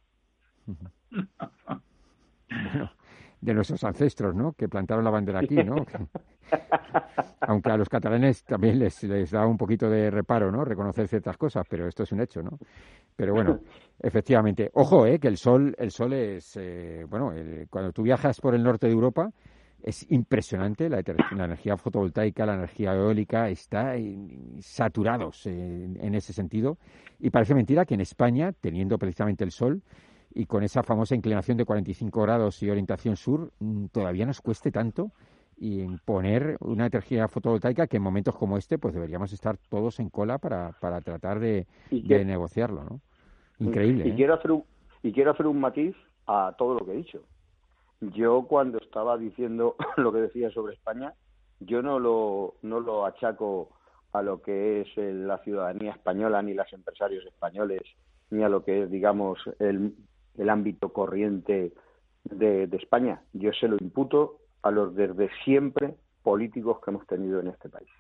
bueno, de nuestros ancestros, ¿no? Que plantaron la bandera aquí, ¿no? Aunque a los catalanes también les, les da un poquito de reparo, ¿no? Reconocer ciertas cosas, pero esto es un hecho, ¿no? Pero bueno, efectivamente. Ojo, ¿eh? Que el sol, el sol es, eh, bueno, el, cuando tú viajas por el norte de Europa es impresionante la, la energía fotovoltaica, la energía eólica, está en, saturados en, en ese sentido. Y parece mentira que en España, teniendo precisamente el sol y con esa famosa inclinación de cuarenta y cinco grados y orientación sur, todavía nos cueste tanto y imponer una energía fotovoltaica que en momentos como este pues deberíamos estar todos en cola para, para tratar de, y, de que, negociarlo, ¿no? Increíble, y ¿eh? quiero hacer un, y quiero hacer un matiz a todo lo que he dicho. Yo cuando estaba diciendo lo que decía sobre España, yo no lo no lo achaco a lo que es el, la ciudadanía española ni los empresarios españoles ni a lo que es, digamos, el, el ámbito corriente de, de España. Yo se lo imputo a los desde siempre políticos que hemos tenido en este país.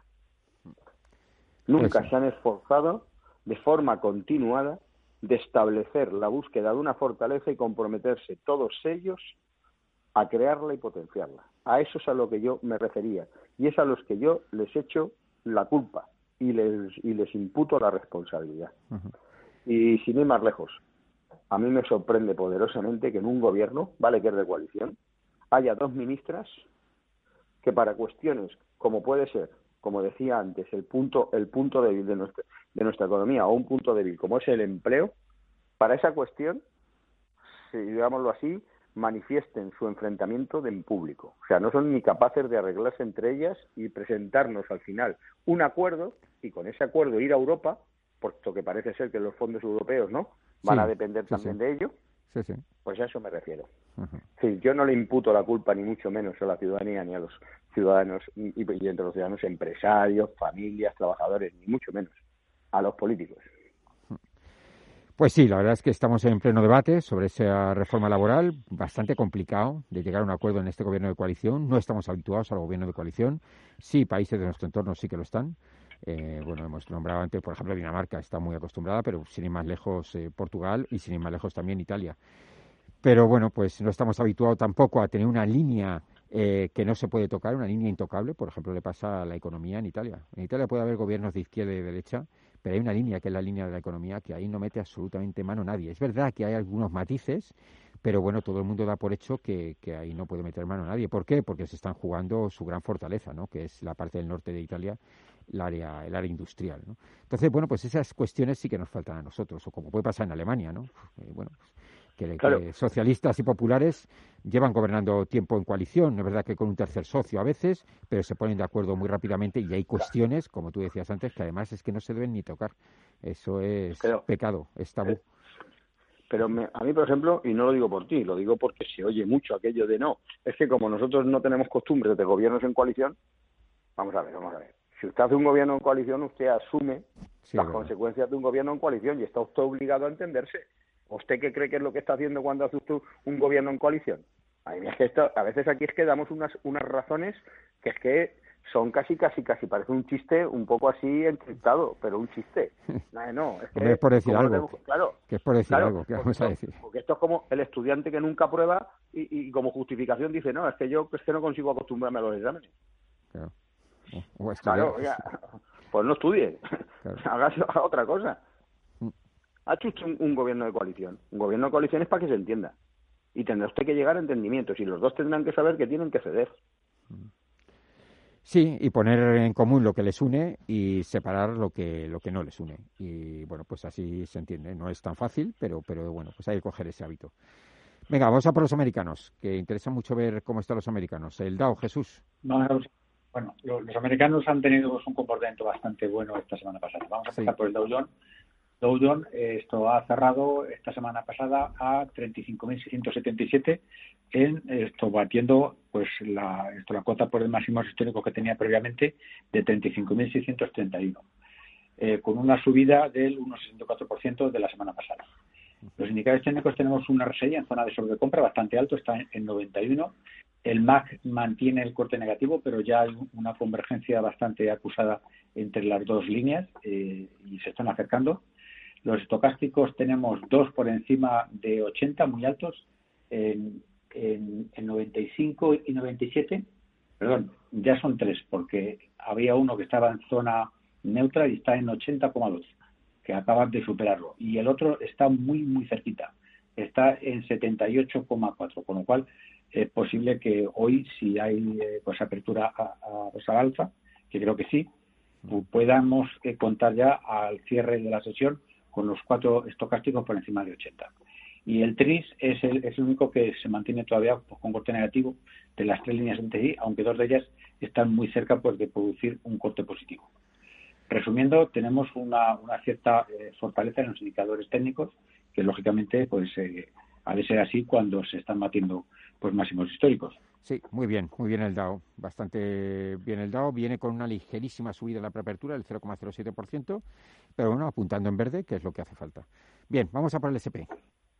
Nunca Pues sí. se han esforzado de forma continuada de establecer la búsqueda de una fortaleza y comprometerse todos ellos a crearla y potenciarla. A eso es a lo que yo me refería. Y es a los que yo les echo la culpa y les, y les imputo la responsabilidad. Uh-huh. Y sin ir más lejos, a mí me sorprende poderosamente que en un gobierno, vale que es de coalición, haya dos ministras que para cuestiones como puede ser, como decía antes, el punto, el punto débil de nuestra, de nuestra economía o un punto débil como es el empleo, para esa cuestión, si digámoslo así, manifiesten su enfrentamiento de en público. O sea, no son ni capaces de arreglarse entre ellas y presentarnos al final un acuerdo y con ese acuerdo ir a Europa, puesto que parece ser que los fondos europeos no van sí, a depender sí, también sí. de ello, sí, sí. Pues a eso me refiero. Uh-huh. Sí, yo no le imputo la culpa ni mucho menos a la ciudadanía ni a los ciudadanos y, y entre los ciudadanos empresarios, familias, trabajadores, ni mucho menos a los políticos. Pues sí, la verdad es que estamos en pleno debate sobre esa reforma laboral, bastante complicado de llegar a un acuerdo en este gobierno de coalición. No estamos habituados al gobierno de coalición. Sí, países de nuestro entorno sí que lo están. Eh, bueno, hemos nombrado antes, por ejemplo, Dinamarca está muy acostumbrada, pero sin ir más lejos eh, Portugal y sin ir más lejos también Italia. Pero bueno, pues no estamos habituados tampoco a tener una línea eh, que no se puede tocar, una línea intocable. Por ejemplo, le pasa a la economía en Italia. En Italia puede haber gobiernos de izquierda y de derecha, pero hay una línea que es la línea de la economía que ahí no mete absolutamente mano nadie. Es verdad que hay algunos matices, pero bueno, todo el mundo da por hecho que, que ahí no puede meter mano a nadie. ¿Por qué? Porque se están jugando su gran fortaleza, ¿no? Que es la parte del norte de Italia, el área, el área industrial, ¿no? Entonces, bueno, pues esas cuestiones sí que nos faltan a nosotros, o como puede pasar en Alemania, ¿no? Eh, bueno, pues que, Claro. que socialistas y populares llevan gobernando tiempo en coalición, no es verdad que con un tercer socio a veces, pero se ponen de acuerdo muy rápidamente y hay cuestiones, como tú decías antes, que además es que no se deben ni tocar. Eso es Pero, pecado, es tabú. Eh, Pero me, a mí, por ejemplo, y no lo digo por ti, lo digo porque se oye mucho aquello de no, es que como nosotros no tenemos costumbres de gobiernos en coalición, vamos a ver, vamos a ver. Si usted hace un gobierno en coalición, usted asume Sí, las es verdad. consecuencias de un gobierno en coalición y está usted obligado a entenderse. ¿Usted qué cree que es lo que está haciendo cuando hace usted un gobierno en coalición? A mí es que esto, a veces aquí es que damos unas, unas razones que es que son casi, casi, casi, parece un chiste un poco así encriptado, pero un chiste. No, no, es que... Hombre, es por decir como no algo, tenemos- claro, que es por decir claro, algo, ¿qué porque vamos a esto- decir? Porque esto es como el estudiante que nunca prueba y, y como justificación dice, no, es que yo es que no consigo acostumbrarme a los exámenes. Claro. O, o estudiar. Claro, oiga, pues no estudie, Claro. haga, haga otra cosa. Mm. Ha hecho usted un, un gobierno de coalición. Un gobierno de coalición es para que se entienda. Y tendrá usted que llegar a entendimientos y los dos tendrán que saber que tienen que ceder. Sí, y poner en común lo que les une y separar lo que lo que no les une. Y bueno, pues así se entiende. No es tan fácil, pero pero bueno, pues hay que coger ese hábito. Venga, vamos a por los americanos, que interesa mucho ver cómo están los americanos. El Dow, Jesús. Vamos a ver, bueno, los, los americanos han tenido pues, un comportamiento bastante bueno esta semana pasada. Vamos a empezar Sí. por el Dow Jones. Dow Jones, eh, esto ha cerrado esta semana pasada a treinta y cinco mil seiscientos setenta y siete, en esto batiendo pues la, esto, la cuota por el máximo histórico que tenía previamente de treinta y cinco mil seiscientos treinta y uno, eh, con una subida del uno coma sesenta y cuatro por ciento de la semana pasada. Los indicadores técnicos tenemos una R S I en zona de sobrecompra bastante alto, está en noventa y uno. El M A C mantiene el corte negativo, pero ya hay una convergencia bastante acusada entre las dos líneas eh, y se están acercando. Los estocásticos tenemos dos por encima de ochenta, muy altos, en, en, en noventa y cinco y noventa y siete. Perdón, ya son tres, porque había uno que estaba en zona neutra y está en ochenta coma dos, que acaban de superarlo. Y el otro está muy, muy cerquita, está en setenta y ocho coma cuatro, con lo cual es posible que hoy, si hay eh, pues apertura a, a, pues al alza, que creo que sí, podamos eh, contar ya al cierre de la sesión con los cuatro estocásticos por encima de ochenta. Y el TRIS es el, es el único que se mantiene todavía pues, con corte negativo de las tres líneas N T I, aunque dos de ellas están muy cerca pues, de producir un corte positivo. Resumiendo, tenemos una, una cierta eh, fortaleza en los indicadores técnicos, que lógicamente pues eh, ha de ser así cuando se están batiendo pues máximos históricos. Sí, muy bien, muy bien el Dow, bastante bien el Dow, viene con una ligerísima subida en la preapertura del cero coma cero siete por ciento, pero bueno, apuntando en verde, que es lo que hace falta. Bien, vamos a por el ese pe.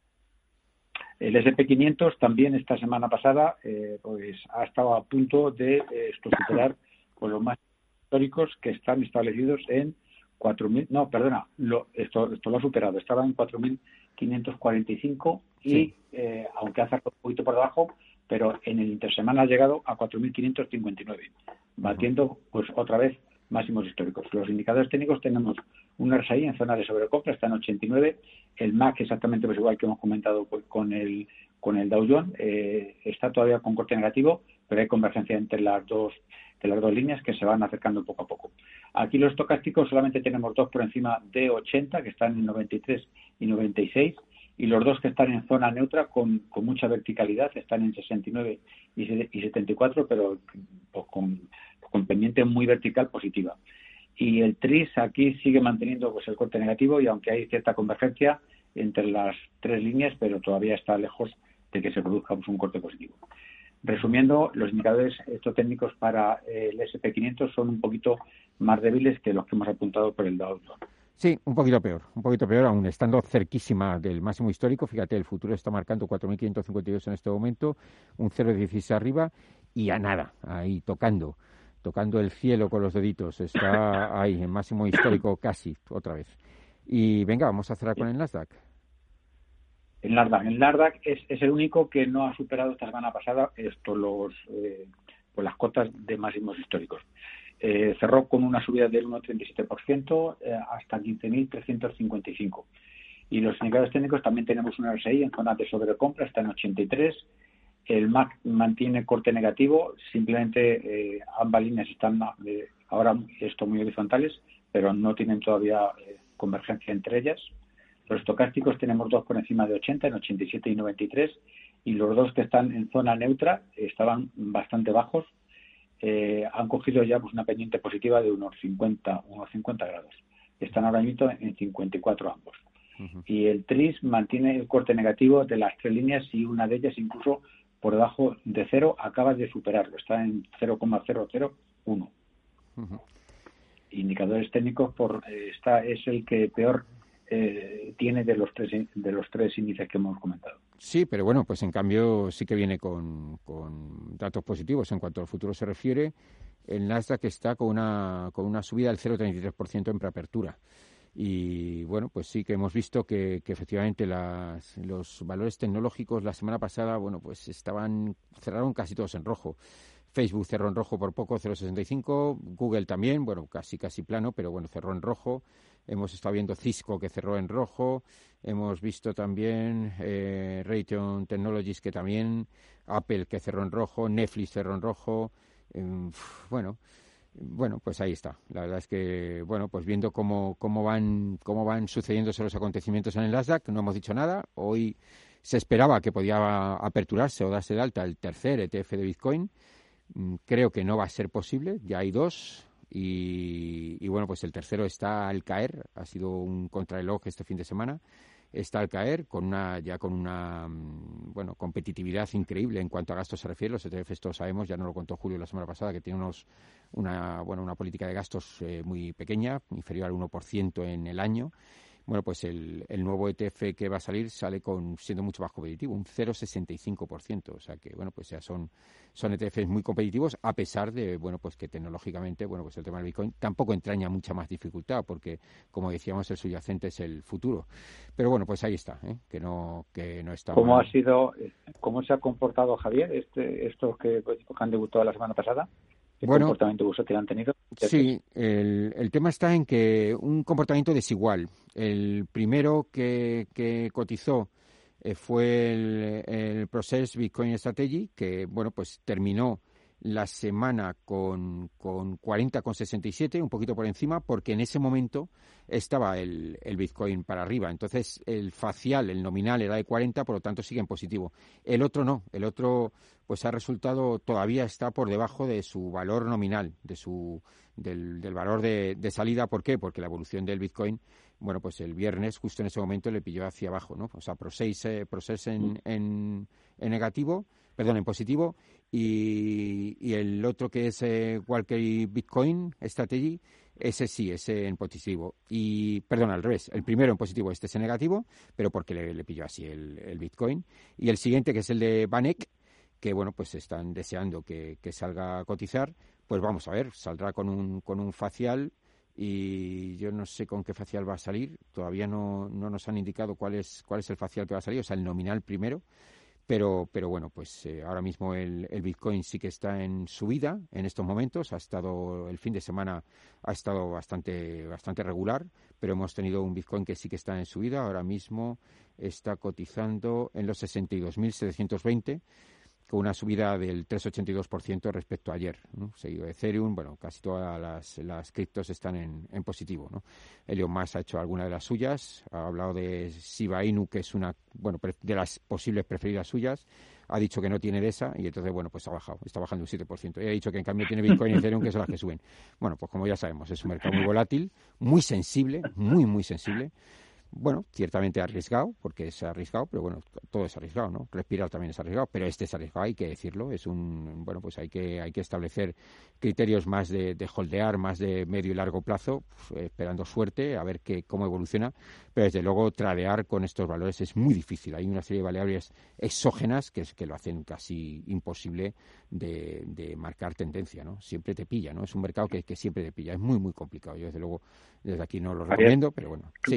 El ese pe quinientos también esta semana pasada eh, pues ha estado a punto de eh, superar pues, los máximos históricos que están establecidos en cuatro mil, no, perdona, lo, esto, esto lo ha superado, estaba en cuatro mil quinientos cuarenta y cinco y sí. eh, aunque ha cerrado un poquito por debajo, pero en el intersemana ha llegado a cuatro mil quinientos cincuenta y nueve, batiendo pues otra vez máximos históricos. Los indicadores técnicos tenemos un R S I en zona de sobrecompra, está en ochenta y nueve, el M A C exactamente pues igual que hemos comentado pues, con el con el Dow Jones, eh, está todavía con corte negativo, pero hay convergencia entre las dos de las dos líneas que se van acercando poco a poco. Aquí los estocásticos solamente tenemos dos por encima de ochenta, que están en noventa y tres y noventa y seis, y los dos que están en zona neutra con, con mucha verticalidad están en sesenta y nueve y setenta y cuatro, pero pues, con, con pendiente muy vertical positiva. Y el TRIS aquí sigue manteniendo pues el corte negativo y aunque hay cierta convergencia entre las tres líneas, pero todavía está lejos de que se produzca pues, un corte positivo. Resumiendo, los indicadores estos técnicos para el ese pe quinientos son un poquito más débiles que los que hemos apuntado por el Dow Jones. Sí, un poquito peor, un poquito peor, aún estando cerquísima del máximo histórico. Fíjate, el futuro está marcando cuatro mil quinientos cincuenta y dos en este momento, un cero coma dieciséis arriba y a nada, ahí tocando, tocando el cielo con los deditos. Está ahí, en máximo histórico casi, otra vez. Y venga, vamos a cerrar con el Nasdaq. El Nasdaq, el Nasdaq es, es el único que no ha superado esta semana pasada esto, los, eh, pues las cotas de máximos históricos. Eh, cerró con una subida del uno coma treinta y siete por ciento eh, hasta quince mil trescientos cincuenta y cinco. Y los indicadores técnicos también tenemos un R S I en zona de sobrecompra, está en ochenta y tres. El M A C mantiene corte negativo, simplemente eh, ambas líneas están eh, ahora esto muy horizontales, pero no tienen todavía eh, convergencia entre ellas. Los estocásticos tenemos dos por encima de ochenta, en ochenta y siete y noventa y tres, y los dos que están en zona neutra estaban bastante bajos, eh, han cogido ya pues, una pendiente positiva de unos cincuenta, unos cincuenta grados. Están ahora mismo en cincuenta y cuatro ambos. Uh-huh. Y el T R I S mantiene el corte negativo de las tres líneas y una de ellas incluso por debajo de cero acaba de superarlo, está en cero coma cero cero uno. Uh-huh. Indicadores técnicos, por eh, esta es el que peor eh, tiene de los tres de los tres índices que hemos comentado. Sí, pero bueno, pues en cambio sí que viene con, con datos positivos en cuanto al futuro se refiere. El Nasdaq está con una con una subida del cero coma treinta y tres por ciento en preapertura. Y bueno, pues sí que hemos visto que, que efectivamente las, los valores tecnológicos la semana pasada, bueno, pues estaban, cerraron casi todos en rojo. Facebook cerró en rojo por poco, cero coma sesenta y cinco, Google también, bueno, casi casi plano, pero bueno, cerró en rojo. Hemos estado viendo Cisco que cerró en rojo, hemos visto también eh, Raytheon Technologies que también, Apple que cerró en rojo, Netflix cerró en rojo, eh, bueno... Bueno, pues ahí está. La verdad es que, bueno, pues viendo cómo, cómo van cómo van sucediéndose los acontecimientos en el Nasdaq, no hemos dicho nada. Hoy se esperaba que podía aperturarse o darse de alta el tercer E T F de Bitcoin. Creo que no va a ser posible, ya hay dos. Y, y bueno, pues el tercero está al caer, ha sido un contrarreloj este fin de semana. Está al caer con una ya con una bueno competitividad increíble en cuanto a gastos se refiere. Los E T Fs todos sabemos, ya nos lo contó Julio la semana pasada, que tiene unos una bueno una política de gastos eh, muy pequeña, inferior al uno por ciento en el año. Bueno, pues el, el nuevo E T F que va a salir sale con siendo mucho más competitivo, un cero coma sesenta y cinco por ciento. O sea que, bueno, pues ya son, son E T Fs muy competitivos, a pesar de, bueno, pues que tecnológicamente, bueno, pues el tema del Bitcoin tampoco entraña mucha más dificultad, porque, como decíamos, el subyacente es el futuro. Pero bueno, pues ahí está, ¿eh? que no que no está ¿Cómo mal. ha sido, cómo se ha comportado, Javier, este estos que, que han debutado la semana pasada? ¿Qué bueno, comportamiento vosotros han tenido? Sí, el, el tema está en que un comportamiento desigual. El primero que, que cotizó eh, fue el, el Process Bitcoin Strategy, que bueno pues terminó la semana con, con cuarenta coma sesenta y siete, un poquito por encima, porque en ese momento estaba el, el Bitcoin para arriba. Entonces, el facial, el nominal era de cuarenta, por lo tanto sigue en positivo. El otro no, el otro pues ha resultado, todavía está por debajo de su valor nominal, de su del, del valor de, de salida. ¿Por qué? Porque la evolución del Bitcoin, bueno, pues el viernes, justo en ese momento, le pilló hacia abajo, ¿no? O sea, Process, eh, Process en, en, en negativo, perdón, en positivo, y, y el otro que es eh, Walker Bitcoin Strategy, ese sí, ese en positivo. Y, perdón, al revés, el primero en positivo, este es en negativo, pero porque le, le pilló así el, el Bitcoin. Y el siguiente, que es el de Vanek, que, bueno, pues están deseando que, que salga a cotizar, pues vamos a ver, saldrá con un, con un facial, y yo no sé con qué facial va a salir, todavía no, no nos han indicado cuál es, cuál es el facial que va a salir, o sea, el nominal primero. Pero, pero bueno, pues eh, ahora mismo el, el Bitcoin sí que está en subida en estos momentos. Ha estado el fin de semana ha estado bastante bastante regular, pero hemos tenido un Bitcoin que sí que está en subida. Ahora mismo está cotizando en los sesenta y dos mil setecientos veinte, con una subida del tres coma ochenta y dos por ciento respecto a ayer, ¿no? Seguido de Ethereum, bueno, casi todas las, las criptos están en, en positivo, ¿no? Elon Musk ha hecho alguna de las suyas, ha hablado de Shiba Inu, que es una, bueno, de las posibles preferidas suyas, ha dicho que no tiene de esa, y entonces, bueno, pues ha bajado, está bajando un siete por ciento. Y ha dicho que en cambio tiene Bitcoin y Ethereum, que son las que suben. Bueno, pues como ya sabemos, es un mercado muy volátil, muy sensible, muy, muy sensible. Bueno, ciertamente arriesgado, porque es arriesgado, pero bueno, todo es arriesgado, ¿no? Respirar también es arriesgado, pero este es arriesgado, hay que decirlo, es un, bueno, pues hay que hay que establecer criterios más de, de holdear, más de medio y largo plazo, pues, esperando suerte, a ver qué, cómo evoluciona, pero desde luego tradear con estos valores es muy difícil, hay una serie de variables exógenas que, es, que lo hacen casi imposible de, de marcar tendencia, ¿no? Siempre te pilla, ¿no? Es un mercado que, que siempre te pilla, es muy, muy complicado, yo desde luego desde aquí no lo recomiendo, pero bueno, sí.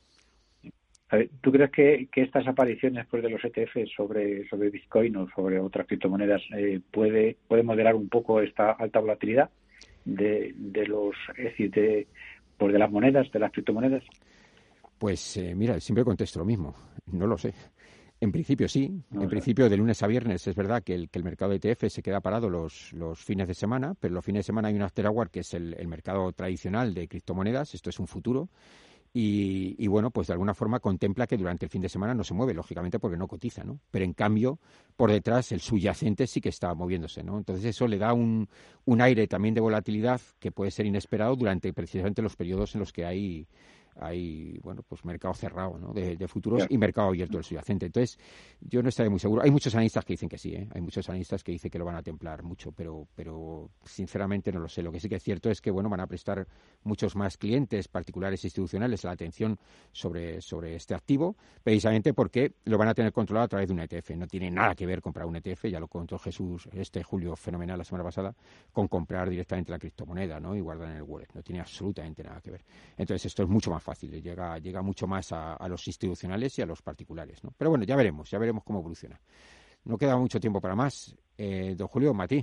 A ver, ¿tú crees que, que estas apariciones pues, de los E T F sobre sobre Bitcoin o sobre otras criptomonedas eh, puede puede moderar un poco esta alta volatilidad de, de los es decir, de, pues de las monedas, de las criptomonedas? Pues eh, mira, siempre contesto lo mismo. No lo sé. En principio sí. No en sé. principio de lunes a viernes es verdad que el, que el mercado de E T F se queda parado los, los fines de semana, pero los fines de semana hay un after hour que es el, el mercado tradicional de criptomonedas. Esto es un futuro. Y, y bueno, pues de alguna forma contempla que durante el fin de semana no se mueve, lógicamente porque no cotiza, ¿no? Pero en cambio, por detrás, el subyacente sí que está moviéndose, ¿no? Entonces eso le da un, un aire también de volatilidad que puede ser inesperado durante precisamente los periodos en los que hay, hay bueno, pues mercado cerrado, ¿no? de, de futuros Claro. y mercado abierto del subyacente. Entonces, yo no estaría muy seguro. Hay muchos analistas que dicen que sí, ¿eh? Hay muchos analistas que dicen que lo van a templar mucho, pero, pero sinceramente no lo sé. Lo que sí que es cierto es que, bueno, van a prestar muchos más clientes, particulares e institucionales, la atención sobre, sobre este activo, precisamente porque lo van a tener controlado a través de un E T F. No tiene nada que ver comprar un E T F, ya lo contó Jesús este julio fenomenal la semana pasada, con comprar directamente la criptomoneda, ¿no? Y guardar en el wallet. No tiene absolutamente nada que ver. Entonces esto es mucho más fácil, llega, llega mucho más a, a los institucionales y a los particulares, ¿no? Pero bueno, ya veremos, ya veremos cómo evoluciona. No queda mucho tiempo para más. Eh, don Julio, Matí.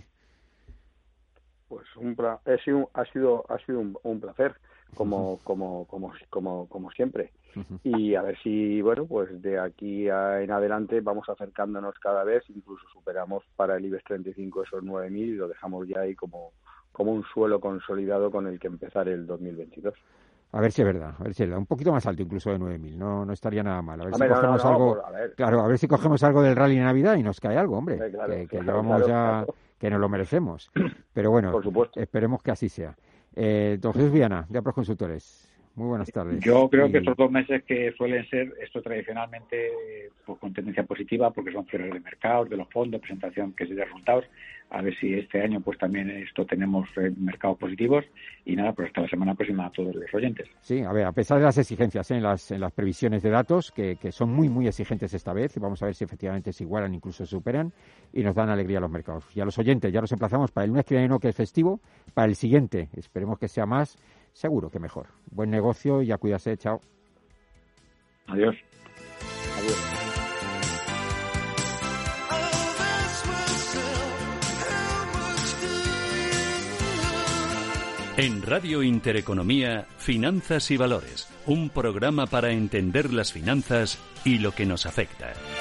Pues un pra- ha sido ha sido ha sido un, un placer como como como como como siempre, y a ver si bueno pues de aquí a, en adelante vamos acercándonos cada vez, incluso superamos para el IBEX treinta y cinco esos nueve mil y lo dejamos ya ahí como como un suelo consolidado con el que empezar el dos mil veintidós. A ver si es verdad, a ver si es verdad. Un poquito más alto incluso de nueve mil, no, no estaría nada mal. A ver Hombre, si no, cogemos no, no, algo, pues, a ver. claro, a ver si cogemos algo del rally de Navidad y nos cae algo, hombre, Eh, claro, que, que claro, llevamos claro, ya, claro. que nos lo merecemos. Pero bueno, Por supuesto. esperemos que así sea. Eh, don Jesús Viana, de Apros Consultores, muy buenas tardes. Yo creo Y- que estos dos meses que suelen ser, esto tradicionalmente, eh, pues con tendencia positiva, porque son cierres de mercados, de los fondos, presentación que es de resultados. A ver si este año pues también esto tenemos eh, mercados positivos. Y nada, pues hasta la semana próxima a todos los oyentes. Sí, a ver, a pesar de las exigencias ¿eh? en, las, en las previsiones de datos, que, que son muy, muy exigentes esta vez, y vamos a ver si efectivamente se igualan, incluso se superan, y nos dan alegría a los mercados. Y a los oyentes, ya los emplazamos para el lunes que viene, no, que es festivo, para el siguiente, esperemos que sea más, seguro que mejor. Buen negocio y a cuidarse, chao. Adiós. Adiós. En Radio Intereconomía, Finanzas y Valores, un programa para entender las finanzas y lo que nos afecta.